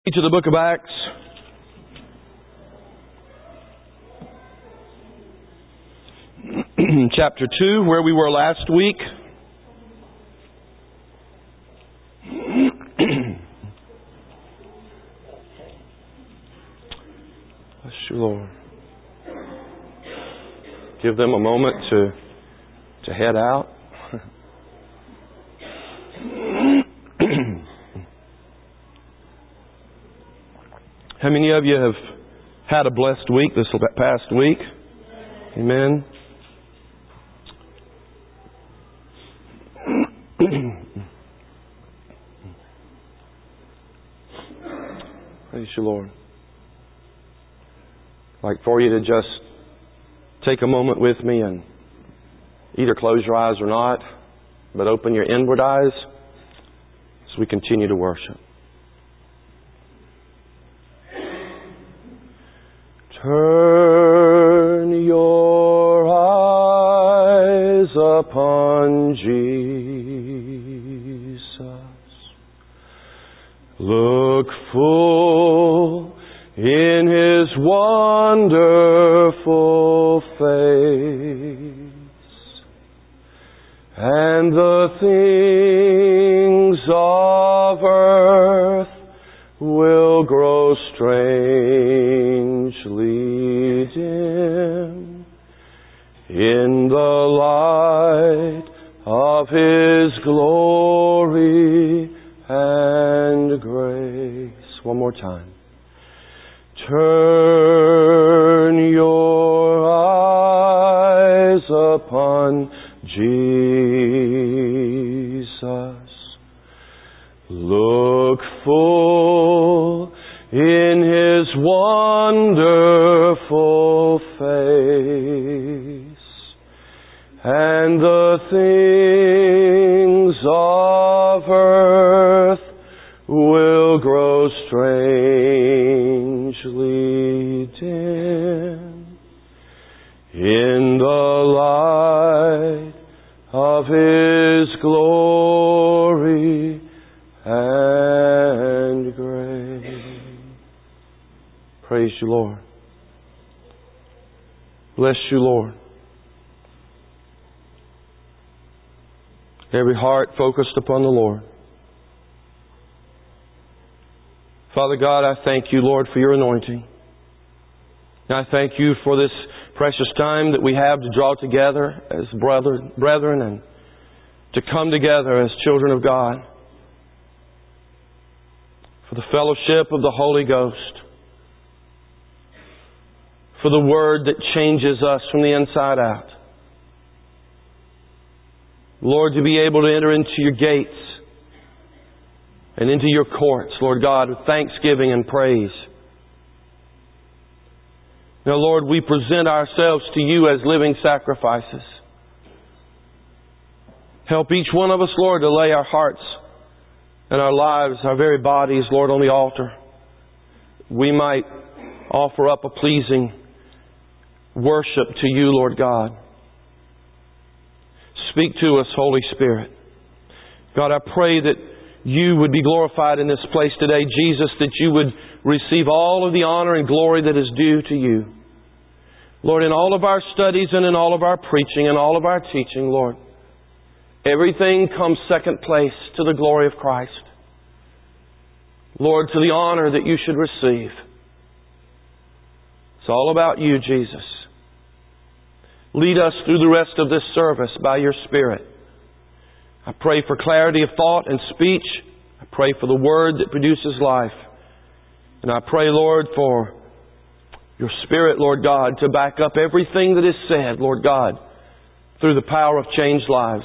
To the book of Acts. Chapter 2, where we were last week. Bless you, Lord. Give them a moment to head out. How many of you have had a blessed week this past week? Amen. Praise you, Lord. I'd like for you to just take a moment with me and either close your eyes or not, but open your inward eyes as we continue to worship. Turn your eyes upon Jesus. Look full in His wonderful face, and the things of earth will grow strangely dim in the light of His glory and grace. One more time. Turn your eyes upon Jesus. Look full in His wonderful face, and the things of earth will grow strangely dim in the light of His glory and grace. Praise you, Lord. Bless you, Lord. Every heart focused upon the Lord. Father God, I thank you, Lord, for your anointing. And I thank you for this precious time that we have to draw together as brethren and to come together as children of God for the fellowship of the Holy Ghost, for the Word that changes us from the inside out. Lord, to be able to enter into your gates and into your courts, Lord God, with thanksgiving and praise. Now, Lord, we present ourselves to you as living sacrifices. Help each one of us, Lord, to lay our hearts and our lives, our very bodies, Lord, on the altar. We might offer up a pleasing worship to you, Lord God. Speak to us, Holy Spirit. God, I pray that you would be glorified in this place today, Jesus, that you would receive all of the honor and glory that is due to you. Lord, in all of our studies and in all of our preaching and all of our teaching, Lord, everything comes second place to the glory of Christ. Lord, to the honor that you should receive. It's all about you, Jesus. Lead us through the rest of this service by your Spirit. I pray for clarity of thought and speech. I pray for the Word that produces life. And I pray, Lord, for your Spirit, Lord God, to back up everything that is said, Lord God, through the power of changed lives.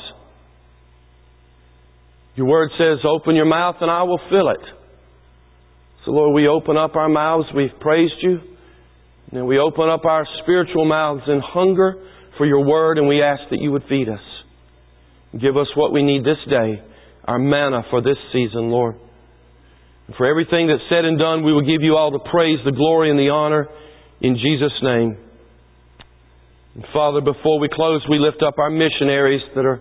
Your Word says, open your mouth and I will fill it. So, Lord, we open up our mouths. We've praised you. And we open up our spiritual mouths in hunger for your Word, and we ask that you would feed us. Give us what we need this day, our manna for this season, Lord. And for everything that's said and done, we will give you all the praise, the glory, and the honor in Jesus' name. And Father, before we close, we lift up our missionaries that are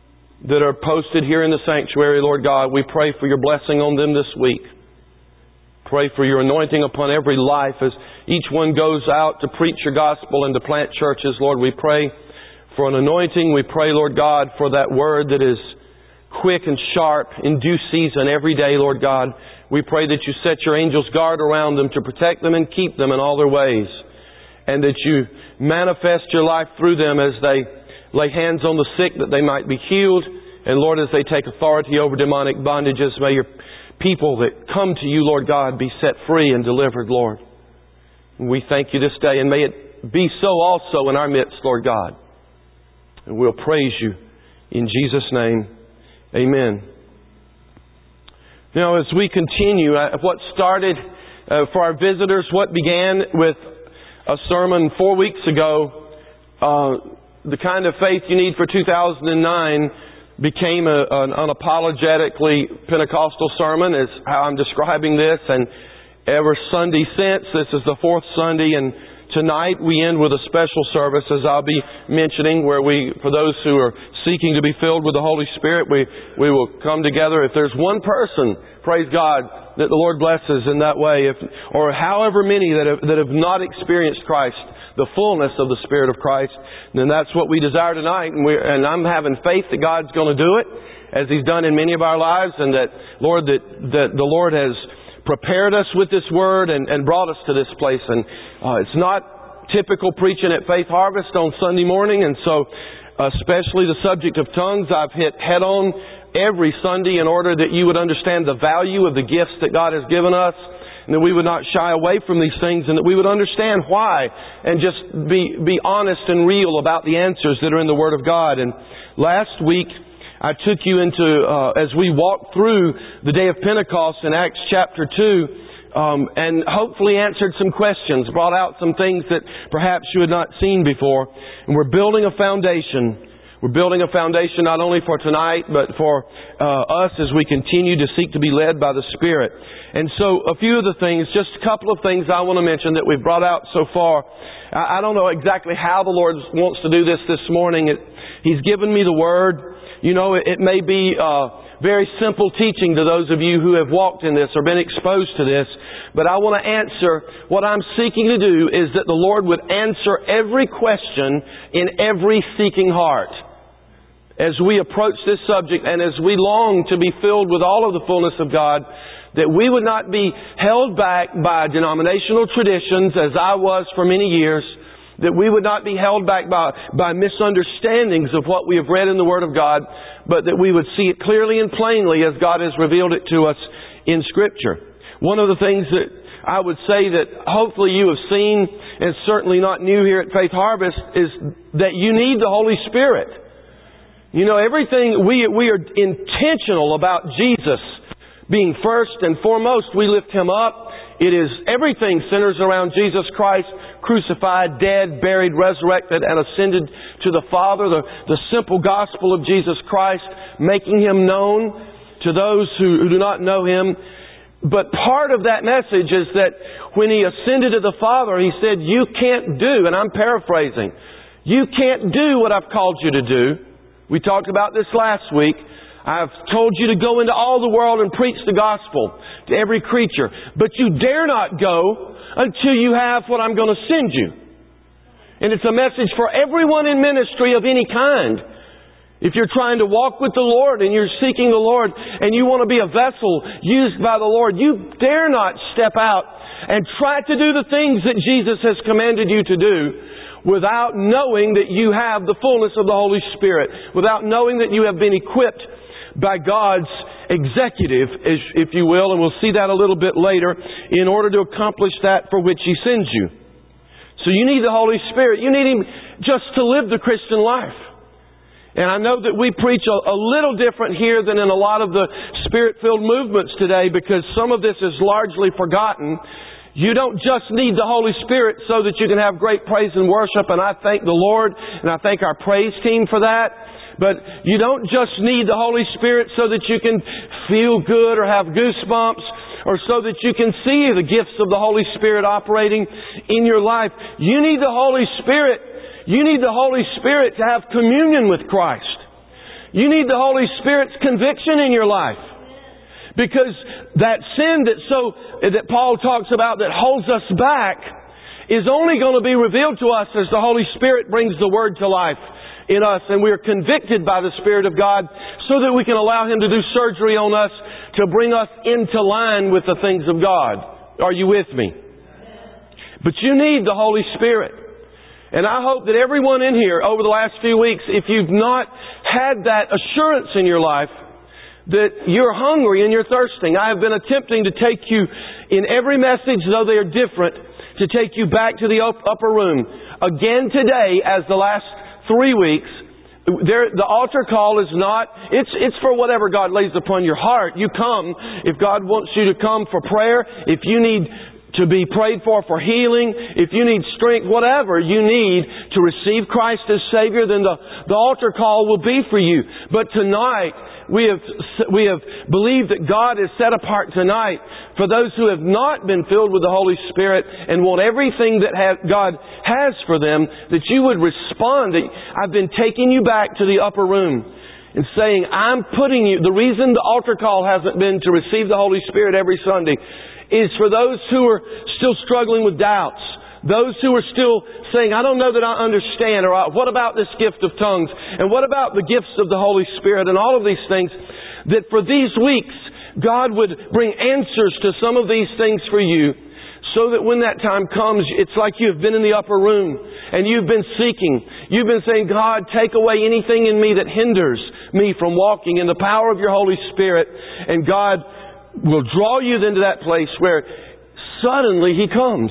posted here in the sanctuary, Lord God. We pray for your blessing on them this week. pray for your anointing upon every life as each one goes out to preach your gospel and to plant churches. Lord, we pray for an anointing. We pray, Lord God, for that word that is quick and sharp in due season every day, Lord God. We pray that you set your angels guard around them to protect them and keep them in all their ways. And that you manifest your life through them as they lay hands on the sick that they might be healed. And Lord, as they take authority over demonic bondages, may your people that come to you, Lord God, be set free and delivered, Lord. And we thank you this day, and may it be so also in our midst, Lord God. And we'll praise you in Jesus' name. Amen. Now, as we continue, what started for our visitors, what began with a sermon 4 weeks ago, the kind of faith you need for 2009, became an unapologetically Pentecostal sermon, is how I'm describing this. And ever Sunday since, this is the fourth Sunday, and tonight we end with a special service, as I'll be mentioning, where for those who are seeking to be filled with the Holy Spirit, we will come together. If there's one person, praise God, that the Lord blesses in that way, or however many that have not experienced Christ, the fullness of the Spirit of Christ, then that's what we desire tonight. And I'm having faith that God's going to do it, as He's done in many of our lives, and that the Lord has prepared us with this Word and brought us to this place. And it's not typical preaching at Faith Harvest on Sunday morning, and so especially the subject of tongues I've hit head on every Sunday in order that you would understand the value of the gifts that God has given us, and that we would not shy away from these things, and that we would understand why, and just be honest and real about the answers that are in the Word of God. And last week, I took you into, as we walked through the day of Pentecost in Acts chapter 2, and hopefully answered some questions, brought out some things that perhaps you had not seen before. And we're building a foundation. We're building a foundation not only for tonight, but for us as we continue to seek to be led by the Spirit. And so a few of the things, just a couple of things I want to mention that we've brought out so far. I don't know exactly how the Lord wants to do this morning. He's given me the Word. You know, it may be very simple teaching to those of you who have walked in this or been exposed to this. But I want to answer, what I'm seeking to do is that the Lord would answer every question in every seeking heart. As we approach this subject and as we long to be filled with all of the fullness of God, that we would not be held back by denominational traditions, as I was for many years, that we would not be held back by misunderstandings of what we have read in the Word of God, but that we would see it clearly and plainly as God has revealed it to us in Scripture. One of the things that I would say that hopefully you have seen, and certainly not new here at Faith Harvest, is that you need the Holy Spirit. You know, everything, we are intentional about Jesus being first and foremost. We lift Him up. It is, everything centers around Jesus Christ, crucified, dead, buried, resurrected, and ascended to the Father. The simple gospel of Jesus Christ, making Him known to those who do not know Him. But part of that message is that when He ascended to the Father, He said, you can't do, and I'm paraphrasing, you can't do what I've called you to do. We talked about this last week. I've told you to go into all the world and preach the gospel to every creature. But you dare not go until you have what I'm going to send you. And it's a message for everyone in ministry of any kind. If you're trying to walk with the Lord and you're seeking the Lord and you want to be a vessel used by the Lord, you dare not step out and try to do the things that Jesus has commanded you to do without knowing that you have the fullness of the Holy Spirit, without knowing that you have been equipped by God's executive, if you will, and we'll see that a little bit later, in order to accomplish that for which He sends you. So you need the Holy Spirit. You need Him just to live the Christian life. And I know that we preach a little different here than in a lot of the Spirit-filled movements today, because some of this is largely forgotten. You don't just need the Holy Spirit so that you can have great praise and worship, and I thank the Lord, and I thank our praise team for that. But you don't just need the Holy Spirit so that you can feel good or have goosebumps, or so that you can see the gifts of the Holy Spirit operating in your life. You need the Holy Spirit. You need the Holy Spirit to have communion with Christ. You need the Holy Spirit's conviction in your life. Because that sin that Paul talks about that holds us back is only going to be revealed to us as the Holy Spirit brings the Word to life in us and we are convicted by the Spirit of God so that we can allow Him to do surgery on us to bring us into line with the things of God. Are you with me? But you need the Holy Spirit. And I hope that everyone in here over the last few weeks, if you've not had that assurance in your life that you're hungry and you're thirsting, I have been attempting to take you in every message, though they are different, to take you back to the upper room. Again today, as the last 3 weeks, the altar call is not, it's for whatever God lays upon your heart. You come, if God wants you to come for prayer, if you need to be prayed for healing, if you need strength, whatever you need to receive Christ as Savior, then the altar call will be for you. But tonight, we have believed that God has set apart tonight for those who have not been filled with the Holy Spirit and want everything that God has for them, that you would respond. That I've been taking you back to the upper room and saying, I'm putting you, the reason the altar call hasn't been to receive the Holy Spirit every Sunday is for those who are still struggling with doubts. Those who are still saying, I don't know that I understand, or what about this gift of tongues? And what about the gifts of the Holy Spirit? And all of these things, that for these weeks, God would bring answers to some of these things for you, so that when that time comes, it's like you've been in the upper room, and you've been seeking. You've been saying, God, take away anything in me that hinders me from walking in the power of your Holy Spirit. And God will draw you into that place where suddenly He comes.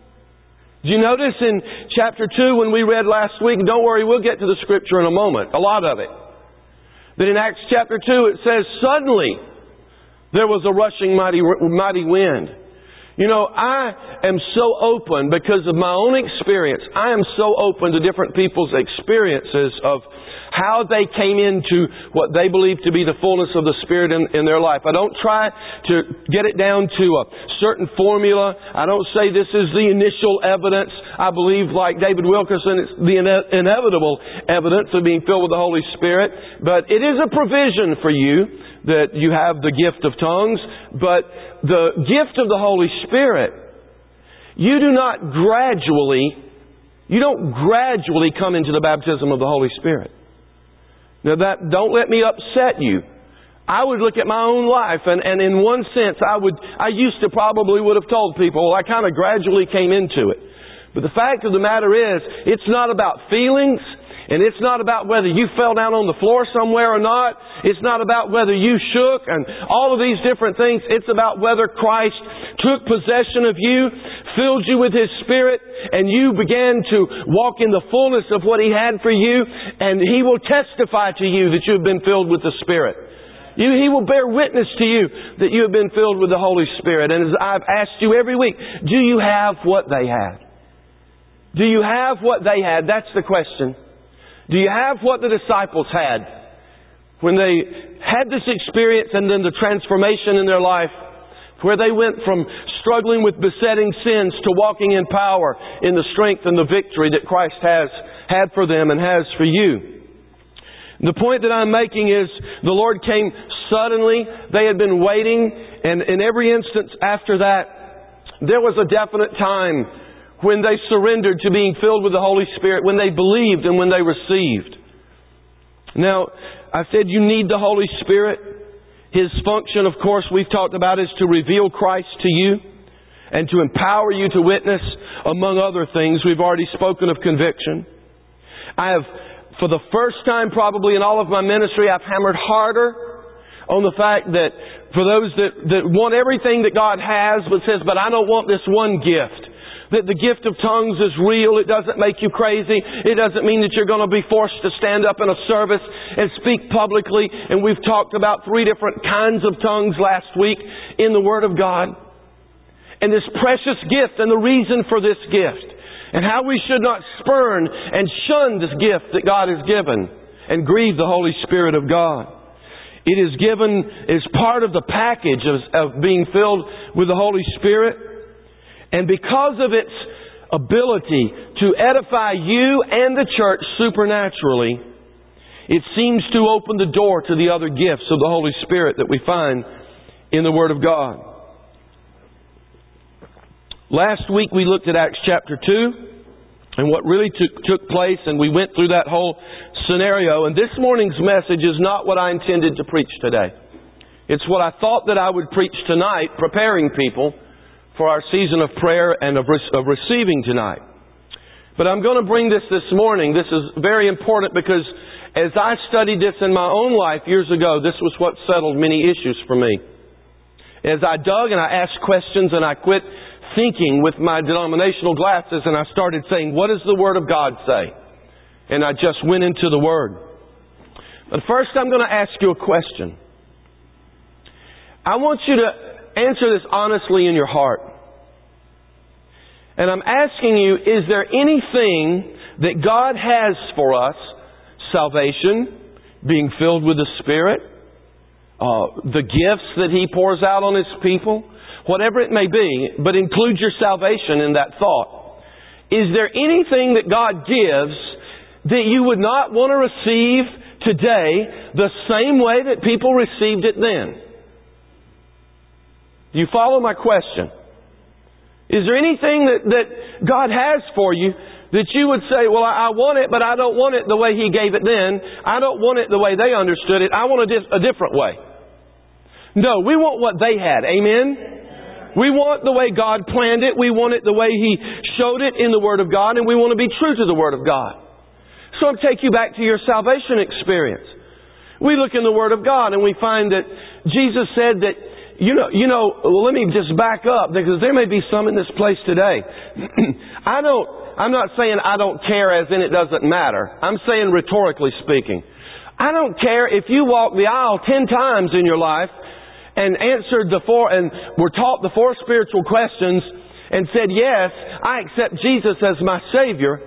Do you notice in chapter 2 when we read last week, and don't worry, we'll get to the Scripture in a moment, a lot of it, that in Acts chapter 2 it says, suddenly there was a rushing mighty wind. You know, I am so open because of my own experience. I am so open to different people's experiences of how they came into what they believe to be the fullness of the Spirit in their life. I don't try to get it down to a certain formula. I don't say this is the initial evidence. I believe, like David Wilkerson, it's the inevitable evidence of being filled with the Holy Spirit. But it is a provision for you that you have the gift of tongues. But the gift of the Holy Spirit, you don't gradually come into the baptism of the Holy Spirit. Now don't let me upset you. I would look at my own life and in one sense I used to probably would have told people, well, I kind of gradually came into it. But the fact of the matter is, it's not about feelings, and it's not about whether you fell down on the floor somewhere or not. It's not about whether you shook and all of these different things. It's about whether Christ took possession of you, filled you with His Spirit, and you began to walk in the fullness of what He had for you, and He will testify to you that you have been filled with the Spirit. He will bear witness to you that you have been filled with the Holy Spirit. And as I've asked you every week, do you have what they had? Do you have what they had? That's the question. Do you have what the disciples had when they had this experience and then the transformation in their life, where they went from struggling with besetting sins to walking in power in the strength and the victory that Christ has had for them and has for you? The point that I'm making is the Lord came suddenly. They had been waiting, and in every instance after that, there was a definite time when they surrendered to being filled with the Holy Spirit, when they believed and when they received. Now, I said you need the Holy Spirit. His function, of course, we've talked about, is to reveal Christ to you and to empower you to witness, among other things. We've already spoken of conviction. I have, for the first time probably in all of my ministry, I've hammered harder on the fact that for those that want everything that God has, but says, but I don't want this one gift. That the gift of tongues is real. It doesn't make you crazy. It doesn't mean that you're going to be forced to stand up in a service and speak publicly. And we've talked about 3 different kinds of tongues last week in the Word of God. And this precious gift and the reason for this gift. And how we should not spurn and shun this gift that God has given and grieve the Holy Spirit of God. It is given as part of the package of being filled with the Holy Spirit. And because of its ability to edify you and the church supernaturally, it seems to open the door to the other gifts of the Holy Spirit that we find in the Word of God. Last week we looked at Acts chapter 2 and what really took place, and we went through that whole scenario. And this morning's message is not what I intended to preach today. It's what I thought that I would preach tonight, preparing people for our season of prayer and of receiving tonight. But I'm going to bring this morning. This is very important because as I studied this in my own life years ago, this was what settled many issues for me. As I dug and I asked questions and I quit thinking with my denominational glasses and I started saying, what does the Word of God say? And I just went into the Word. But first I'm going to ask you a question. I want you to answer this honestly in your heart. And I'm asking you, is there anything that God has for us, salvation, being filled with the Spirit, the gifts that He pours out on His people, whatever it may be, but include your salvation in that thought. Is there anything that God gives that you would not want to receive today the same way that people received it then? Do you follow my question? Is there anything that God has for you that you would say, well, I want it, but I don't want it the way He gave it then. I don't want it the way they understood it. I want a different way. No, we want what they had. Amen? We want the way God planned it. We want it the way He showed it in the Word of God, and we want to be true to the Word of God. So I'll take you back to your salvation experience. We look in the Word of God and we find that Jesus said that let me just back up because there may be some in this place today. I'm not saying I don't care as in it doesn't matter. I'm saying rhetorically speaking. I don't care if you walk the aisle 10 times in your life and answered and were taught the 4 spiritual questions and said, yes, I accept Jesus as my Savior.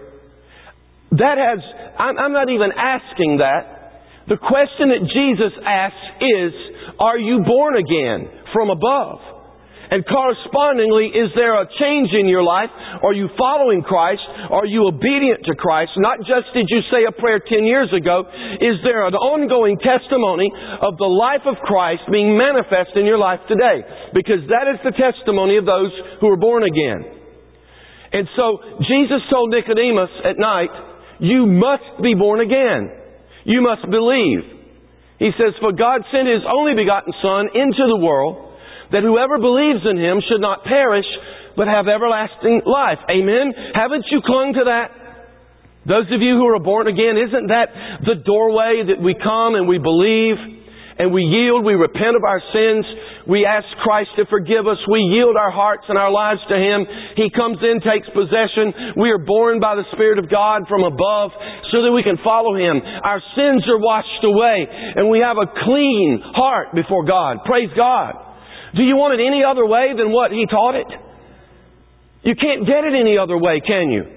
I'm not even asking that. The question that Jesus asks is, are you born again from above? And correspondingly, is there a change in your life? Are you following Christ? Are you obedient to Christ? Not just did you say a prayer 10 years ago. Is there an ongoing testimony of the life of Christ being manifest in your life today? Because that is the testimony of those who are born again. And so Jesus told Nicodemus at night, you must be born again. You must believe. He says, for God sent His only begotten Son into the world, that whoever believes in Him should not perish, but have everlasting life. Amen? Haven't you clung to that? Those of you who are born again, isn't that the doorway that we come and we believe and we yield, we repent of our sins, we ask Christ to forgive us, we yield our hearts and our lives to Him, He comes in, takes possession, we are born by the Spirit of God from above so that we can follow Him. Our sins are washed away and we have a clean heart before God. Praise God. Do you want it any other way than what He taught it? You can't get it any other way, can you?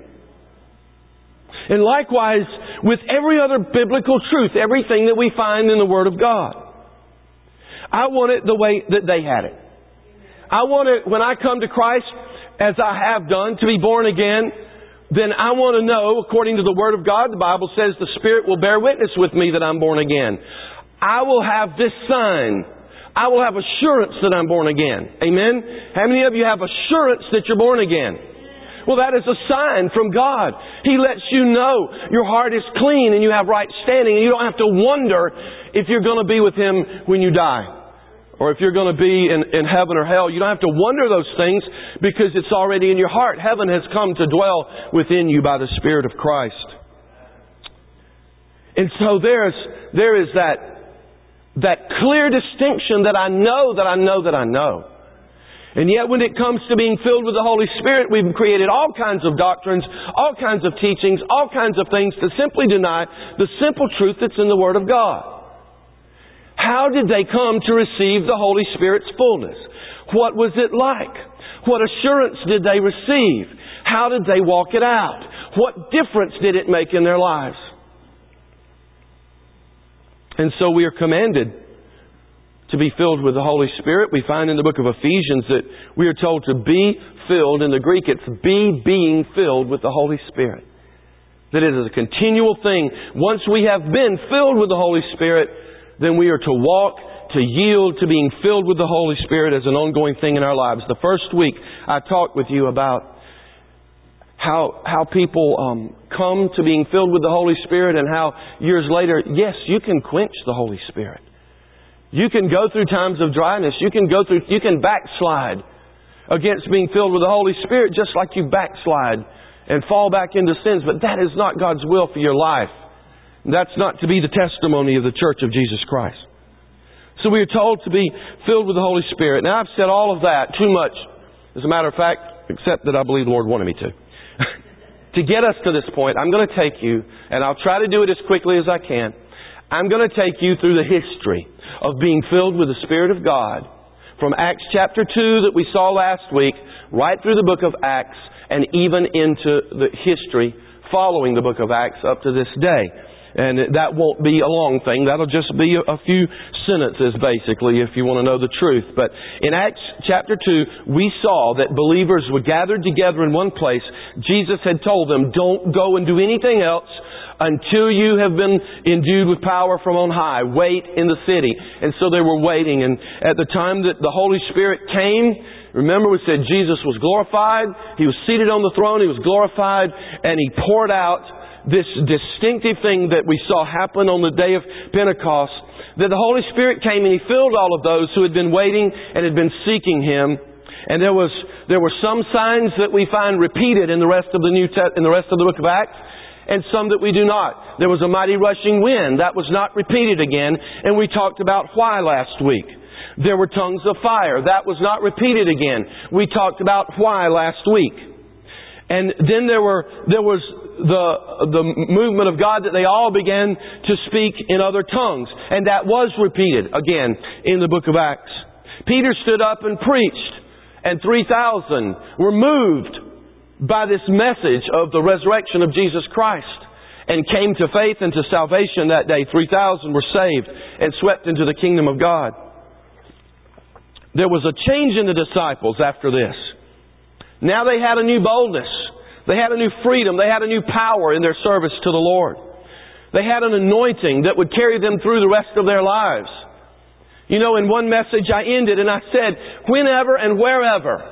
And likewise, with every other biblical truth, everything that we find in the Word of God. I want it the way that they had it. I want it, when I come to Christ, as I have done, to be born again, then I want to know, according to the Word of God, the Bible says the Spirit will bear witness with me that I'm born again. I will have this sign. I will have assurance that I'm born again. Amen? How many of you have assurance that you're born again? Well, that is a sign from God. He lets you know your heart is clean and you have right standing, and you don't have to wonder if you're going to be with Him when you die. Or if you're going to be in heaven or hell. You don't have to wonder those things because it's already in your heart. Heaven has come to dwell within you by the Spirit of Christ. And so there is that clear distinction that I know that I know that I know. And yet when it comes to being filled with the Holy Spirit, we've created all kinds of doctrines, all kinds of teachings, all kinds of things to simply deny the simple truth that's in the Word of God. How did they come to receive the Holy Spirit's fullness? What was it like? What assurance did they receive? How did they walk it out? What difference did it make in their lives? And so we are commanded to be filled with the Holy Spirit. We find in the book of Ephesians that we are told to be filled. In the Greek, it's being filled with the Holy Spirit. That it is a continual thing. Once we have been filled with the Holy Spirit, then we are to walk to yield to being filled with the Holy Spirit as an ongoing thing in our lives. The first week I talked with you about how people come to being filled with the Holy Spirit, and how years later, yes, you can quench the Holy Spirit. You can go through times of dryness. You can backslide against being filled with the Holy Spirit, just like you backslide and fall back into sins. But that is not God's will for your life. That's not to be the testimony of the Church of Jesus Christ. So we are told to be filled with the Holy Spirit. Now, I've said all of that too much, as a matter of fact, except that I believe the Lord wanted me to. To get us to this point, I'm going to take you, and I'll try to do it as quickly as I can. I'm going to take you through the history of being filled with the Spirit of God, from Acts chapter 2 that we saw last week, right through the book of Acts, and even into the history following the book of Acts up to this day. And that won't be a long thing. That'll just be a few sentences, basically, if you want to know the truth. But in Acts chapter 2, we saw that believers were gathered together in one place. Jesus had told them, don't go and do anything else until you have been endued with power from on high. Wait in the city. And so they were waiting. And at the time that the Holy Spirit came, remember we said Jesus was glorified. He was seated on the throne. He was glorified. And He poured out this distinctive thing that we saw happen on the day of Pentecost, that the Holy Spirit came and He filled all of those who had been waiting and had been seeking Him. And there were some signs that we find repeated in the rest of the book of Acts, and some that we do not. There was a mighty rushing wind that was not repeated again, and we talked about why last week. There were tongues of fire that was not repeated again. We talked about why last week. And then there was the movement of God that they all began to speak in other tongues. And that was repeated again in the book of Acts. Peter stood up and preached, and 3,000 were moved by this message of the resurrection of Jesus Christ, and came to faith and to salvation that day. 3,000 were saved and swept into the kingdom of God. There was a change in the disciples after this. Now they had a new boldness. They had a new freedom. They had a new power in their service to the Lord. They had an anointing that would carry them through the rest of their lives. You know, in one message I ended and I said, whenever and wherever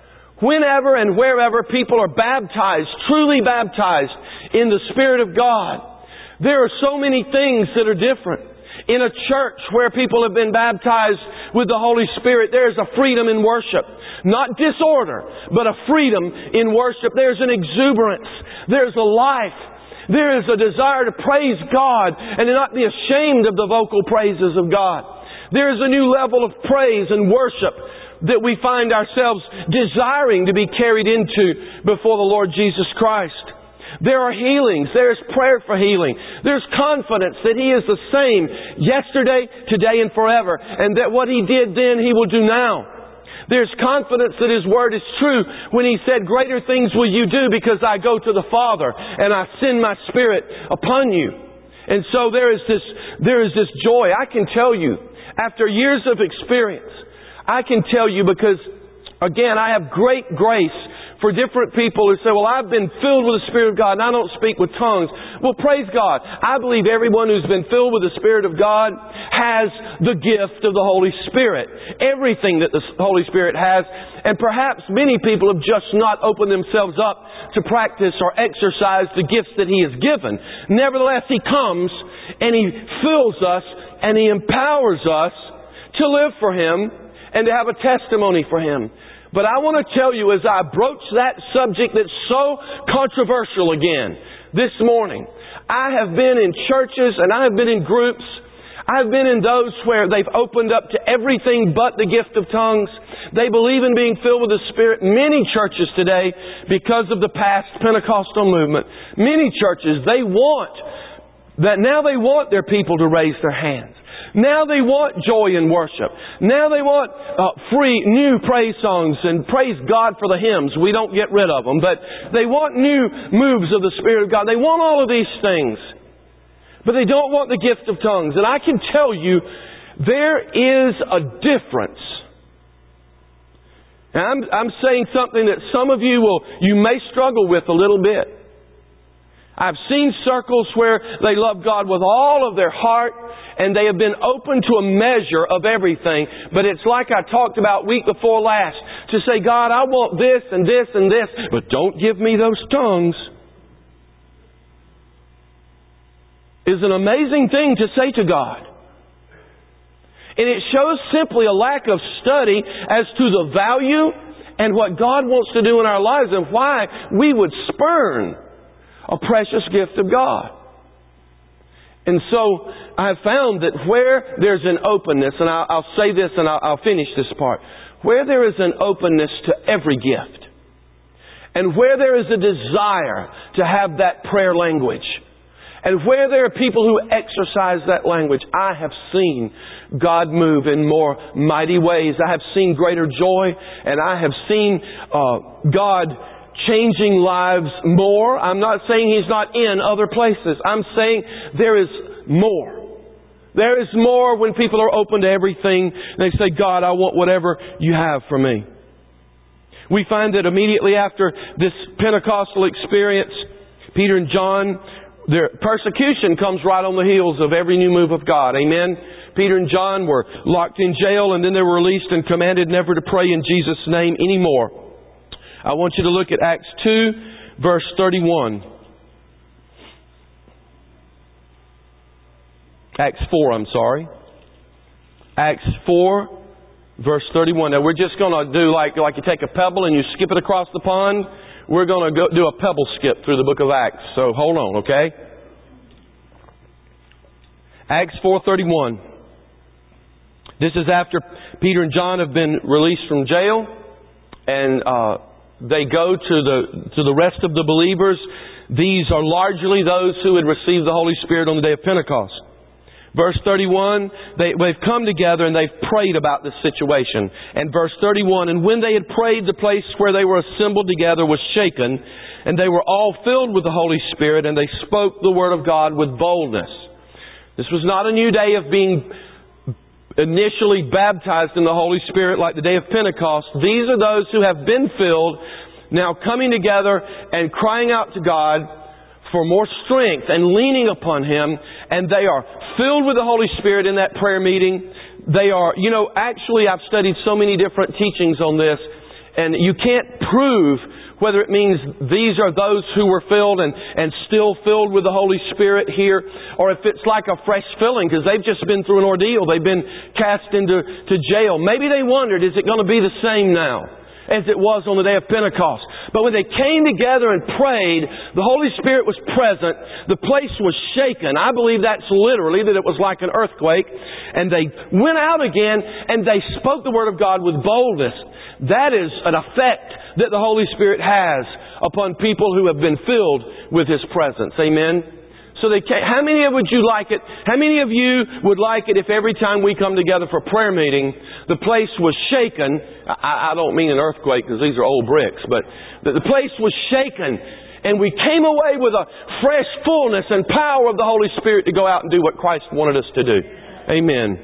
people are baptized, truly baptized in the Spirit of God, there are so many things that are different. In a church where people have been baptized with the Holy Spirit, there's a freedom in worship. Not disorder, but a freedom in worship. There's an exuberance. There's a life. There is a desire to praise God and to not be ashamed of the vocal praises of God. There is a new level of praise and worship that we find ourselves desiring to be carried into before the Lord Jesus Christ. There are healings. There's prayer for healing. There's confidence that He is the same yesterday, today, and forever. And that what He did then, He will do now. There's confidence that His Word is true when He said, greater things will you do because I go to the Father and I send my Spirit upon you. And so there is this joy. I can tell you, after years of experience, I can tell you because, again, I have great grace for different people who say, well, I've been filled with the Spirit of God and I don't speak with tongues. Well, praise God. I believe everyone who's been filled with the Spirit of God has the gift of the Holy Spirit. Everything that the Holy Spirit has. And perhaps many people have just not opened themselves up to practice or exercise the gifts that He has given. Nevertheless, He comes and He fills us and He empowers us to live for Him and to have a testimony for Him. But I want to tell you, as I broach that subject that's so controversial again this morning, I have been in churches and I have been in groups. I've been in those where they've opened up to everything but the gift of tongues. They believe in being filled with the Spirit. Many churches today, because of the past Pentecostal movement, many churches, they want their people to raise their hands. Now they want joy in worship. Now they want free, new praise songs and praise God for the hymns. We don't get rid of them. But they want new moves of the Spirit of God. They want all of these things. But they don't want the gift of tongues. And I can tell you, there is a difference. And I'm saying something that some of you may struggle with a little bit. I've seen circles where they love God with all of their heart and they have been open to a measure of everything. But it's like I talked about week before last, to say, God, I want this and this and this, but don't give me those tongues. Is an amazing thing to say to God. And it shows simply a lack of study as to the value and what God wants to do in our lives and why we would spurn a precious gift of God. And so I have found that where there's an openness, and I'll say this and I'll finish this part, where there is an openness to every gift, and where there is a desire to have that prayer language, and where there are people who exercise that language, I have seen God move in more mighty ways. I have seen greater joy, and I have seen God changing lives more. I'm not saying He's not in other places. I'm saying there is more. There is more when people are open to everything. They say, God, I want whatever you have for me. We find that immediately after this Pentecostal experience, Peter and John, their persecution comes right on the heels of every new move of God. Amen? Peter and John were locked in jail, and then they were released and commanded never to pray in Jesus' name anymore. I want you to look at Acts 2, verse 31. Acts 4, I'm sorry. Acts 4, verse 31. Now we're just going to do like you take a pebble and you skip it across the pond. We're going to go do a pebble skip through the book of Acts. So hold on, okay? Acts 4:31. This is after Peter and John have been released from jail, and they go to the rest of the believers. These are largely those who had received the Holy Spirit on the day of Pentecost. Verse 31, they've come together and they've prayed about this situation. And verse 31, and when they had prayed, the place where they were assembled together was shaken, and they were all filled with the Holy Spirit, and they spoke the Word of God with boldness. This was not a new day of being initially baptized in the Holy Spirit like the day of Pentecost. These are those who have been filled, now coming together and crying out to God for more strength and leaning upon Him, and they are filled with the Holy Spirit in that prayer meeting. They are, actually I've studied so many different teachings on this, and you can't prove whether it means these are those who were filled and still filled with the Holy Spirit here, or if it's like a fresh filling because they've just been through an ordeal. They've been cast into jail. Maybe they wondered, is it going to be the same now as it was on the day of Pentecost? But when they came together and prayed, the Holy Spirit was present. The place was shaken. I believe that's literally that it was like an earthquake. And they went out again and they spoke the Word of God with boldness. That is an effect that the Holy Spirit has upon people who have been filled with His presence. Amen? So how many would you like it? How many of you would like it if every time we come together for a prayer meeting, the place was shaken? I don't mean an earthquake because these are old bricks, but the place was shaken and we came away with a fresh fullness and power of the Holy Spirit to go out and do what Christ wanted us to do. Amen.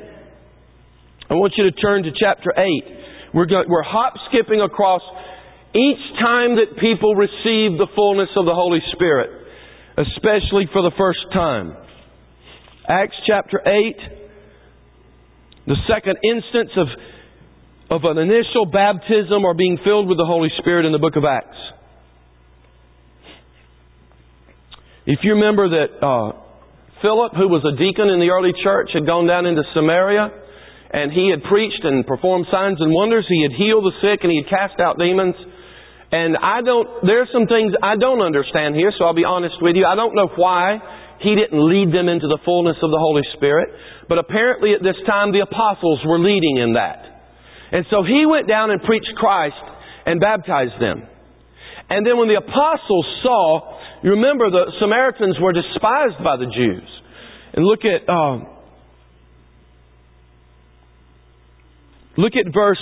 I want you to turn to chapter 8. We're hop-skipping across each time that people receive the fullness of the Holy Spirit, especially for the first time. Acts chapter 8, the second instance of an initial baptism or being filled with the Holy Spirit in the book of Acts. If you remember that Philip, who was a deacon in the early church, had gone down into Samaria, and he had preached and performed signs and wonders. He had healed the sick and he had cast out demons. And there are some things I don't understand here, so I'll be honest with you. I don't know why he didn't lead them into the fullness of the Holy Spirit. But apparently at this time the apostles were leading in that. And so he went down and preached Christ and baptized them. And then when the apostles saw, you remember the Samaritans were despised by the Jews. And look at verse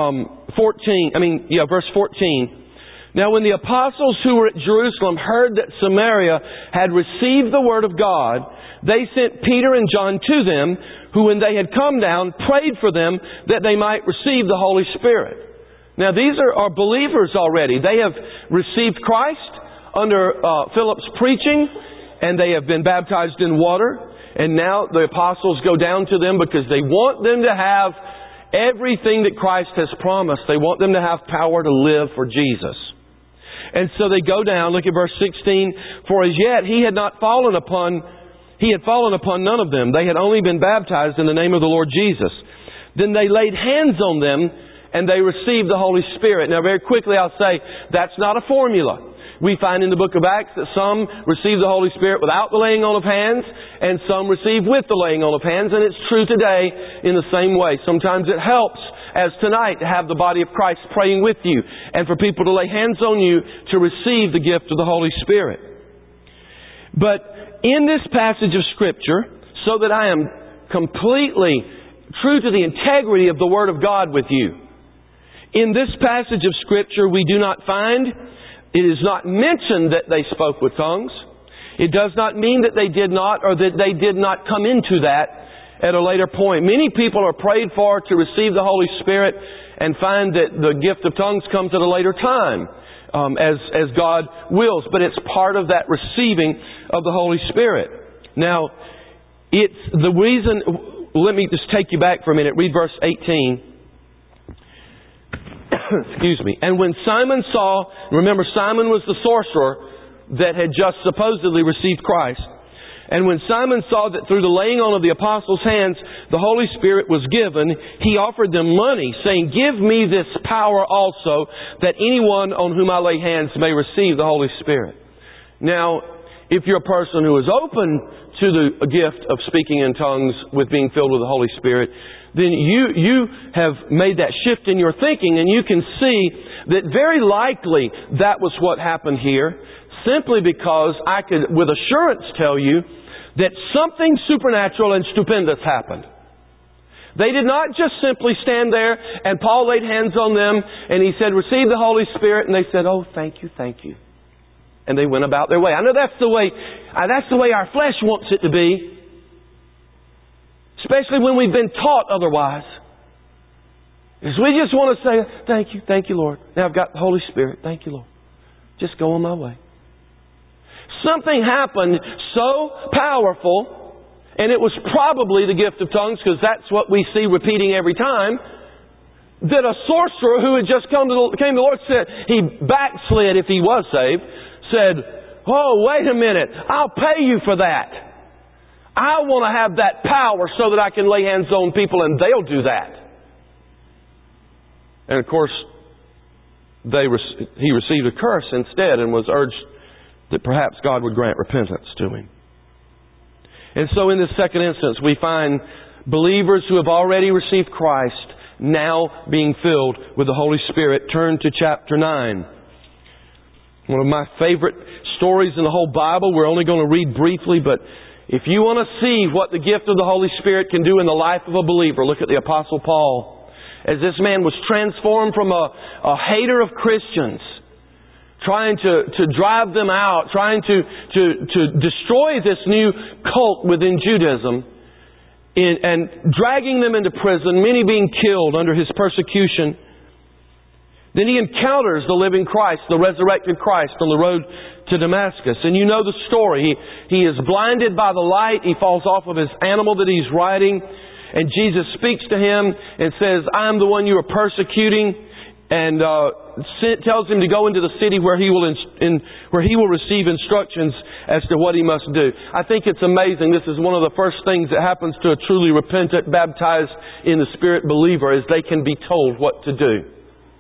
14. Verse 14. Now when the apostles who were at Jerusalem heard that Samaria had received the word of God, they sent Peter and John to them, who when they had come down, prayed for them that they might receive the Holy Spirit. Now these are believers already. They have received Christ. under Philip's preaching, and they have been baptized in water. And now the apostles go down to them because they want them to have everything that Christ has promised. They want them to have power to live for Jesus. And so they go down, look at verse 16. For as yet he had fallen upon none of them. They had only been baptized in the name of the Lord Jesus. Then they laid hands on them and they received the Holy Spirit. Now very quickly I'll say, that's not a formula. We find in the book of Acts that some receive the Holy Spirit without the laying on of hands, and some receive with the laying on of hands, and it's true today in the same way. Sometimes it helps, as tonight, to have the body of Christ praying with you, and for people to lay hands on you to receive the gift of the Holy Spirit. But in this passage of Scripture, so that I am completely true to the integrity of the Word of God with you, in this passage of Scripture we do not find... It is not mentioned that they spoke with tongues. It does not mean that they did not, or that they did not come into that at a later point. Many people are prayed for to receive the Holy Spirit and find that the gift of tongues comes at a later time, as God wills. But it's part of that receiving of the Holy Spirit. Now, it's the reason... Let me just take you back for a minute. Read verse 18. Excuse me. And when Simon saw, remember Simon was the sorcerer that had just supposedly received Christ. And when Simon saw that through the laying on of the apostles' hands the Holy Spirit was given, he offered them money, saying, "Give me this power also, that anyone on whom I lay hands may receive the Holy Spirit." Now, if you're a person who is open to the gift of speaking in tongues with being filled with the Holy Spirit, then you have made that shift in your thinking, and you can see that very likely that was what happened here, simply because I could with assurance tell you that something supernatural and stupendous happened. They did not just simply stand there and Paul laid hands on them and he said, "Receive the Holy Spirit," and they said, "Oh, thank you, thank you." And they went about their way. I know that's the way our flesh wants it to be. Especially when we've been taught otherwise. Because we just want to say, thank you, Lord. Now I've got the Holy Spirit. Thank you, Lord. Just go on my way. Something happened so powerful, and it was probably the gift of tongues, because that's what we see repeating every time, that a sorcerer who had just came to the Lord said, he backslid if he was saved, said, "Oh, wait a minute, I'll pay you for that. I want to have that power so that I can lay hands on people and they'll do that." And of course, he received a curse instead and was urged that perhaps God would grant repentance to him. And so in this second instance, we find believers who have already received Christ now being filled with the Holy Spirit. Turn to chapter 9. One of my favorite stories in the whole Bible. We're only going to read briefly, but if you want to see what the gift of the Holy Spirit can do in the life of a believer, look at the Apostle Paul. As this man was transformed from a hater of Christians, trying to drive them out, trying to destroy this new cult within Judaism, and dragging them into prison, many being killed under his persecution. Then he encounters the living Christ, the resurrected Christ, on the road to Damascus. And you know the story. He is blinded by the light. He falls off of his animal that he's riding. And Jesus speaks to him and says, "I am the one you are persecuting." And tells him to go into the city where he will receive instructions as to what he must do. I think it's amazing. This is one of the first things that happens to a truly repentant, baptized in the Spirit believer, is they can be told what to do.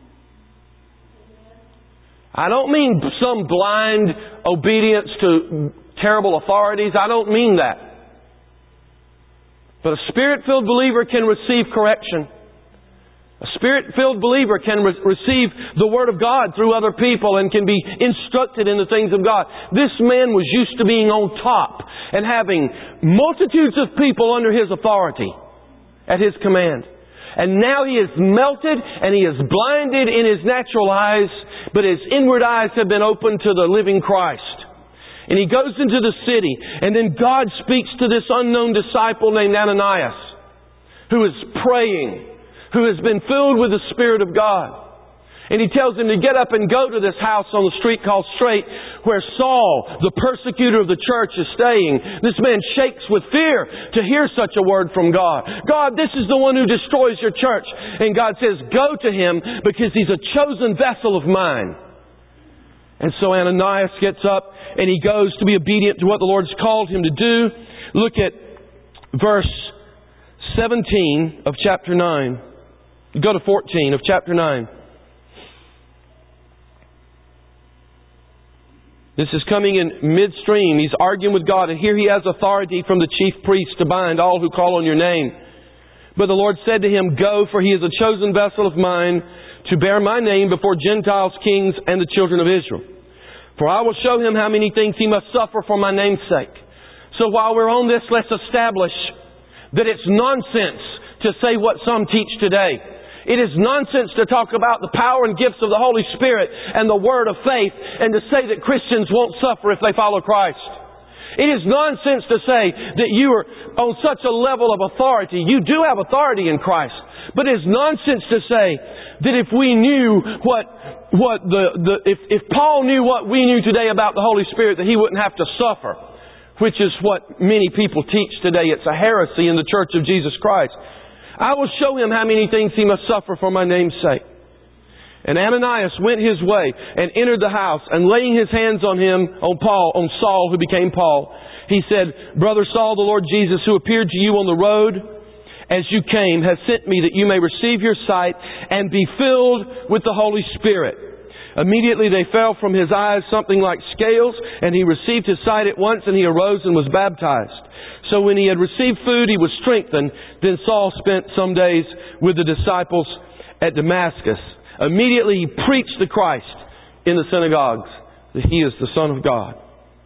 I don't mean some blind obedience to terrible authorities. I don't mean that. But a Spirit-filled believer can receive correction. A Spirit-filled believer can receive the Word of God through other people and can be instructed in the things of God. This man was used to being on top and having multitudes of people under his authority at his command. And now he is melted and he is blinded in his natural eyes, but his inward eyes have been opened to the living Christ. And he goes into the city, and then God speaks to this unknown disciple named Ananias, who is praying, who has been filled with the Spirit of God. And He tells him to get up and go to this house on the street called Straight, where Saul, the persecutor of the church, is staying. This man shakes with fear to hear such a word from God. God, this is the one who destroys your church. And God says, go to him because he's a chosen vessel of mine. And so Ananias gets up and he goes to be obedient to what the Lord's called him to do. Look at verse 17 of chapter 9. Go to 14 of chapter 9. This is coming in midstream. He's arguing with God, and here he has authority from the chief priest to bind all who call on your name. But the Lord said to him, go, for he is a chosen vessel of mine to bear my name before Gentiles, kings, and the children of Israel. For I will show him how many things he must suffer for my name's sake. So while we're on this, let's establish that it's nonsense to say what some teach today. It is nonsense to talk about the power and gifts of the Holy Spirit and the word of faith and to say that Christians won't suffer if they follow Christ. It is nonsense to say that you are on such a level of authority. You do have authority in Christ. But it is nonsense to say that if we knew if Paul knew what we knew today about the Holy Spirit, that he wouldn't have to suffer, which is what many people teach today. It's a heresy in the Church of Jesus Christ. I will show him how many things he must suffer for my name's sake. And Ananias went his way and entered the house, and laying his hands on Saul, who became Paul, he said, Brother Saul, the Lord Jesus, who appeared to you on the road as you came, has sent me that you may receive your sight and be filled with the Holy Spirit. Immediately they fell from his eyes something like scales, and he received his sight at once, and he arose and was baptized. So when he had received food, he was strengthened. Then Saul spent some days with the disciples at Damascus. Immediately he preached the Christ in the synagogues, that he is the Son of God.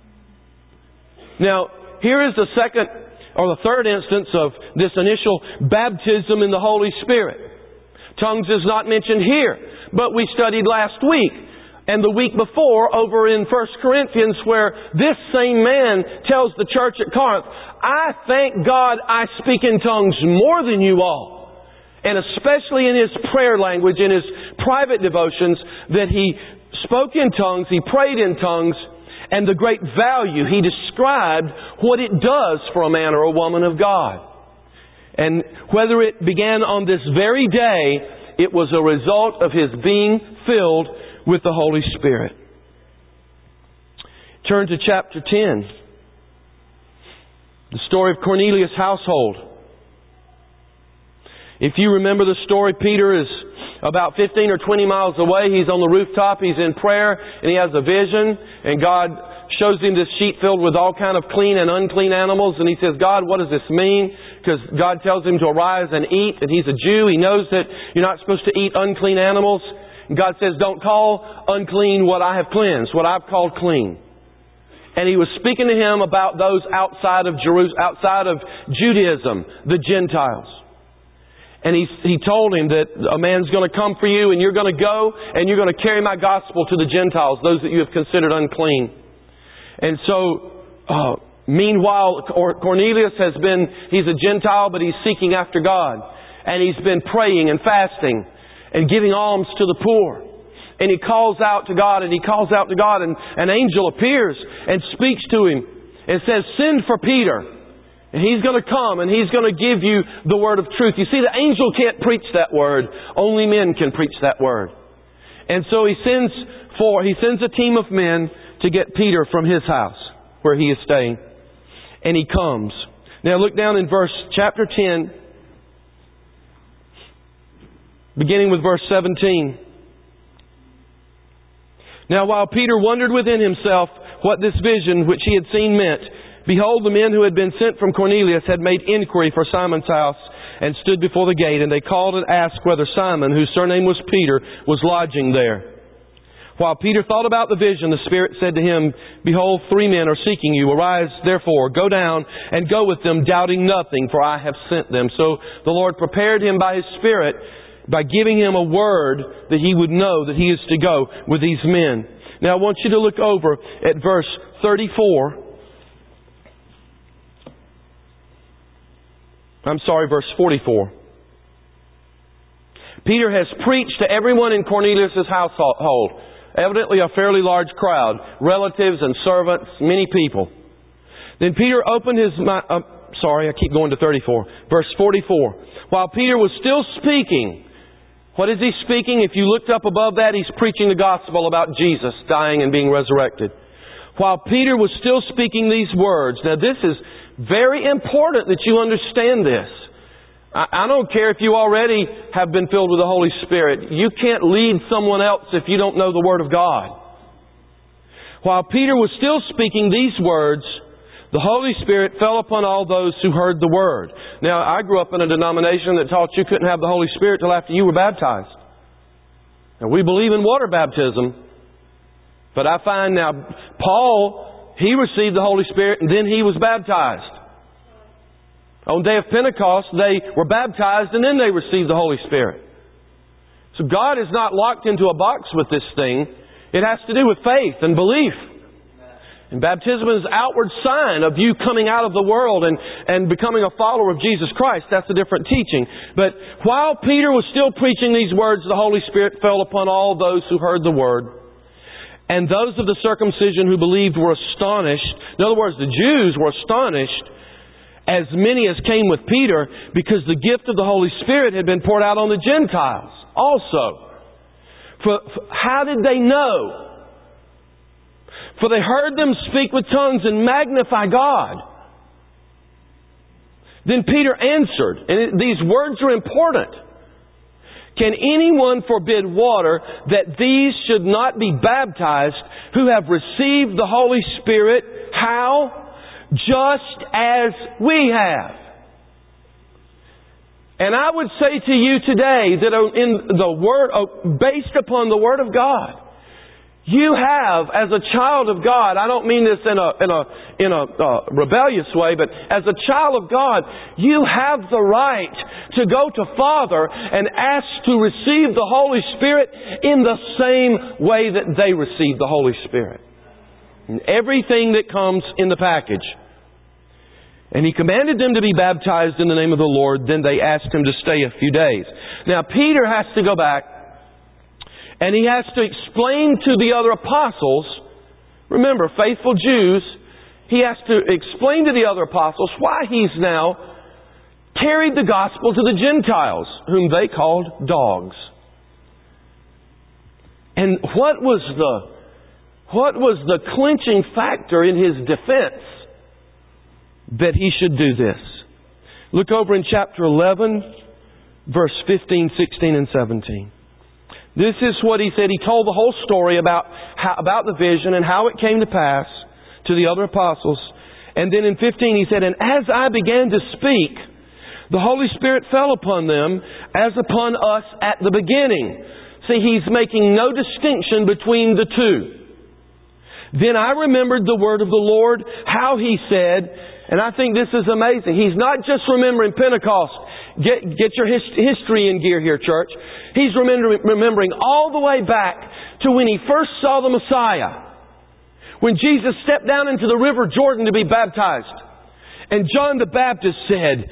Now, here is the second or the third instance of this initial baptism in the Holy Spirit. Tongues is not mentioned here, but we studied last week and the week before over in 1 Corinthians, where this same man tells the church at Corinth, I thank God I speak in tongues more than you all. And especially in his prayer language, in his private devotions, that he spoke in tongues, he prayed in tongues, and the great value. He described what it does for a man or a woman of God. And whether it began on this very day, it was a result of his being filled with the Holy Spirit. Turn to chapter 10. The story of Cornelius' household. If you remember the story, Peter is about 15 or 20 miles away. He's on the rooftop. He's in prayer and he has a vision. And God shows him this sheet filled with all kind of clean and unclean animals. And he says, God, what does this mean? Because God tells him to arise and eat. And he's a Jew. He knows that you're not supposed to eat unclean animals. And God says, don't call unclean what I have cleansed, what I've called clean. And he was speaking to him about those outside of Judaism, the Gentiles. And he told him that a man's going to come for you and you're going to go and you're going to carry my gospel to the Gentiles, those that you have considered unclean. And so, meanwhile, Cornelius he's a Gentile, but he's seeking after God. And he's been praying and fasting and giving alms to the poor. And he calls out to God, and an angel appears and speaks to him and says, send for Peter. And he's going to come and he's going to give you the word of truth. You see, the angel can't preach that word. Only men can preach that word. And so he sends a team of men to get Peter from his house where he is staying. And he comes. Now look down in chapter 10, beginning with verse 17. Now while Peter wondered within himself what this vision which he had seen meant, behold, the men who had been sent from Cornelius had made inquiry for Simon's house and stood before the gate. And they called and asked whether Simon, whose surname was Peter, was lodging there. While Peter thought about the vision, the Spirit said to him, behold, 3 men are seeking you. Arise, therefore, go down and go with them, doubting nothing, for I have sent them. So the Lord prepared him by His Spirit, by giving him a word that he would know that he is to go with these men. Now I want you to look over at verse 34. Verse 44. Peter has preached to everyone in Cornelius' household. Evidently a fairly large crowd. Relatives and servants, many people. Then Peter opened his mouth. I keep going to 34. Verse 44. While Peter was still speaking, what is he speaking? If you looked up above that, he's preaching the gospel about Jesus dying and being resurrected. While Peter was still speaking these words. Now this is very important that you understand this. I don't care if you already have been filled with the Holy Spirit. You can't lead someone else if you don't know the Word of God. While Peter was still speaking these words, the Holy Spirit fell upon all those who heard the Word. Now, I grew up in a denomination that taught you couldn't have the Holy Spirit till after you were baptized. And we believe in water baptism. But I find now, Paul, he received the Holy Spirit and then he was baptized. On the day of Pentecost, they were baptized and then they received the Holy Spirit. So God is not locked into a box with this thing. It has to do with faith and belief. And baptism is an outward sign of you coming out of the world and becoming a follower of Jesus Christ. That's a different teaching. But while Peter was still preaching these words, the Holy Spirit fell upon all those who heard the Word. And those of the circumcision who believed were astonished. In other words, the Jews were astonished, as many as came with Peter, because the gift of the Holy Spirit had been poured out on the Gentiles also. For how did they know? For they heard them speak with tongues and magnify God. Then Peter answered, and these words are important. Can anyone forbid water that these should not be baptized who have received the Holy Spirit? How? Just as we have. And I would say to you today that in the Word, based upon the Word of God, you have, as a child of God, I don't mean this in a rebellious way, but as a child of God, you have the right to go to Father and ask to receive the Holy Spirit in the same way that they received the Holy Spirit. And everything that comes in the package. And He commanded them to be baptized in the name of the Lord. Then they asked Him to stay a few days. Now Peter has to go back and he has to explain to the other apostles, remember, faithful Jews, he has to explain to the other apostles why he's now carried the gospel to the Gentiles, whom they called dogs. And what was the clinching factor in his defense that he should do this? Look over in chapter 11, verse 15, 16, and 17. This is what he said. He told the whole story about the vision and how it came to pass to the other apostles. And then in 15 he said, and as I began to speak, the Holy Spirit fell upon them as upon us at the beginning. See, he's making no distinction between the two. Then I remembered the word of the Lord, how He said, and I think this is amazing. He's not just remembering Pentecost. Get your history in gear here, church. He's remembering all the way back to when he first saw the Messiah. When Jesus stepped down into the river Jordan to be baptized. And John the Baptist said,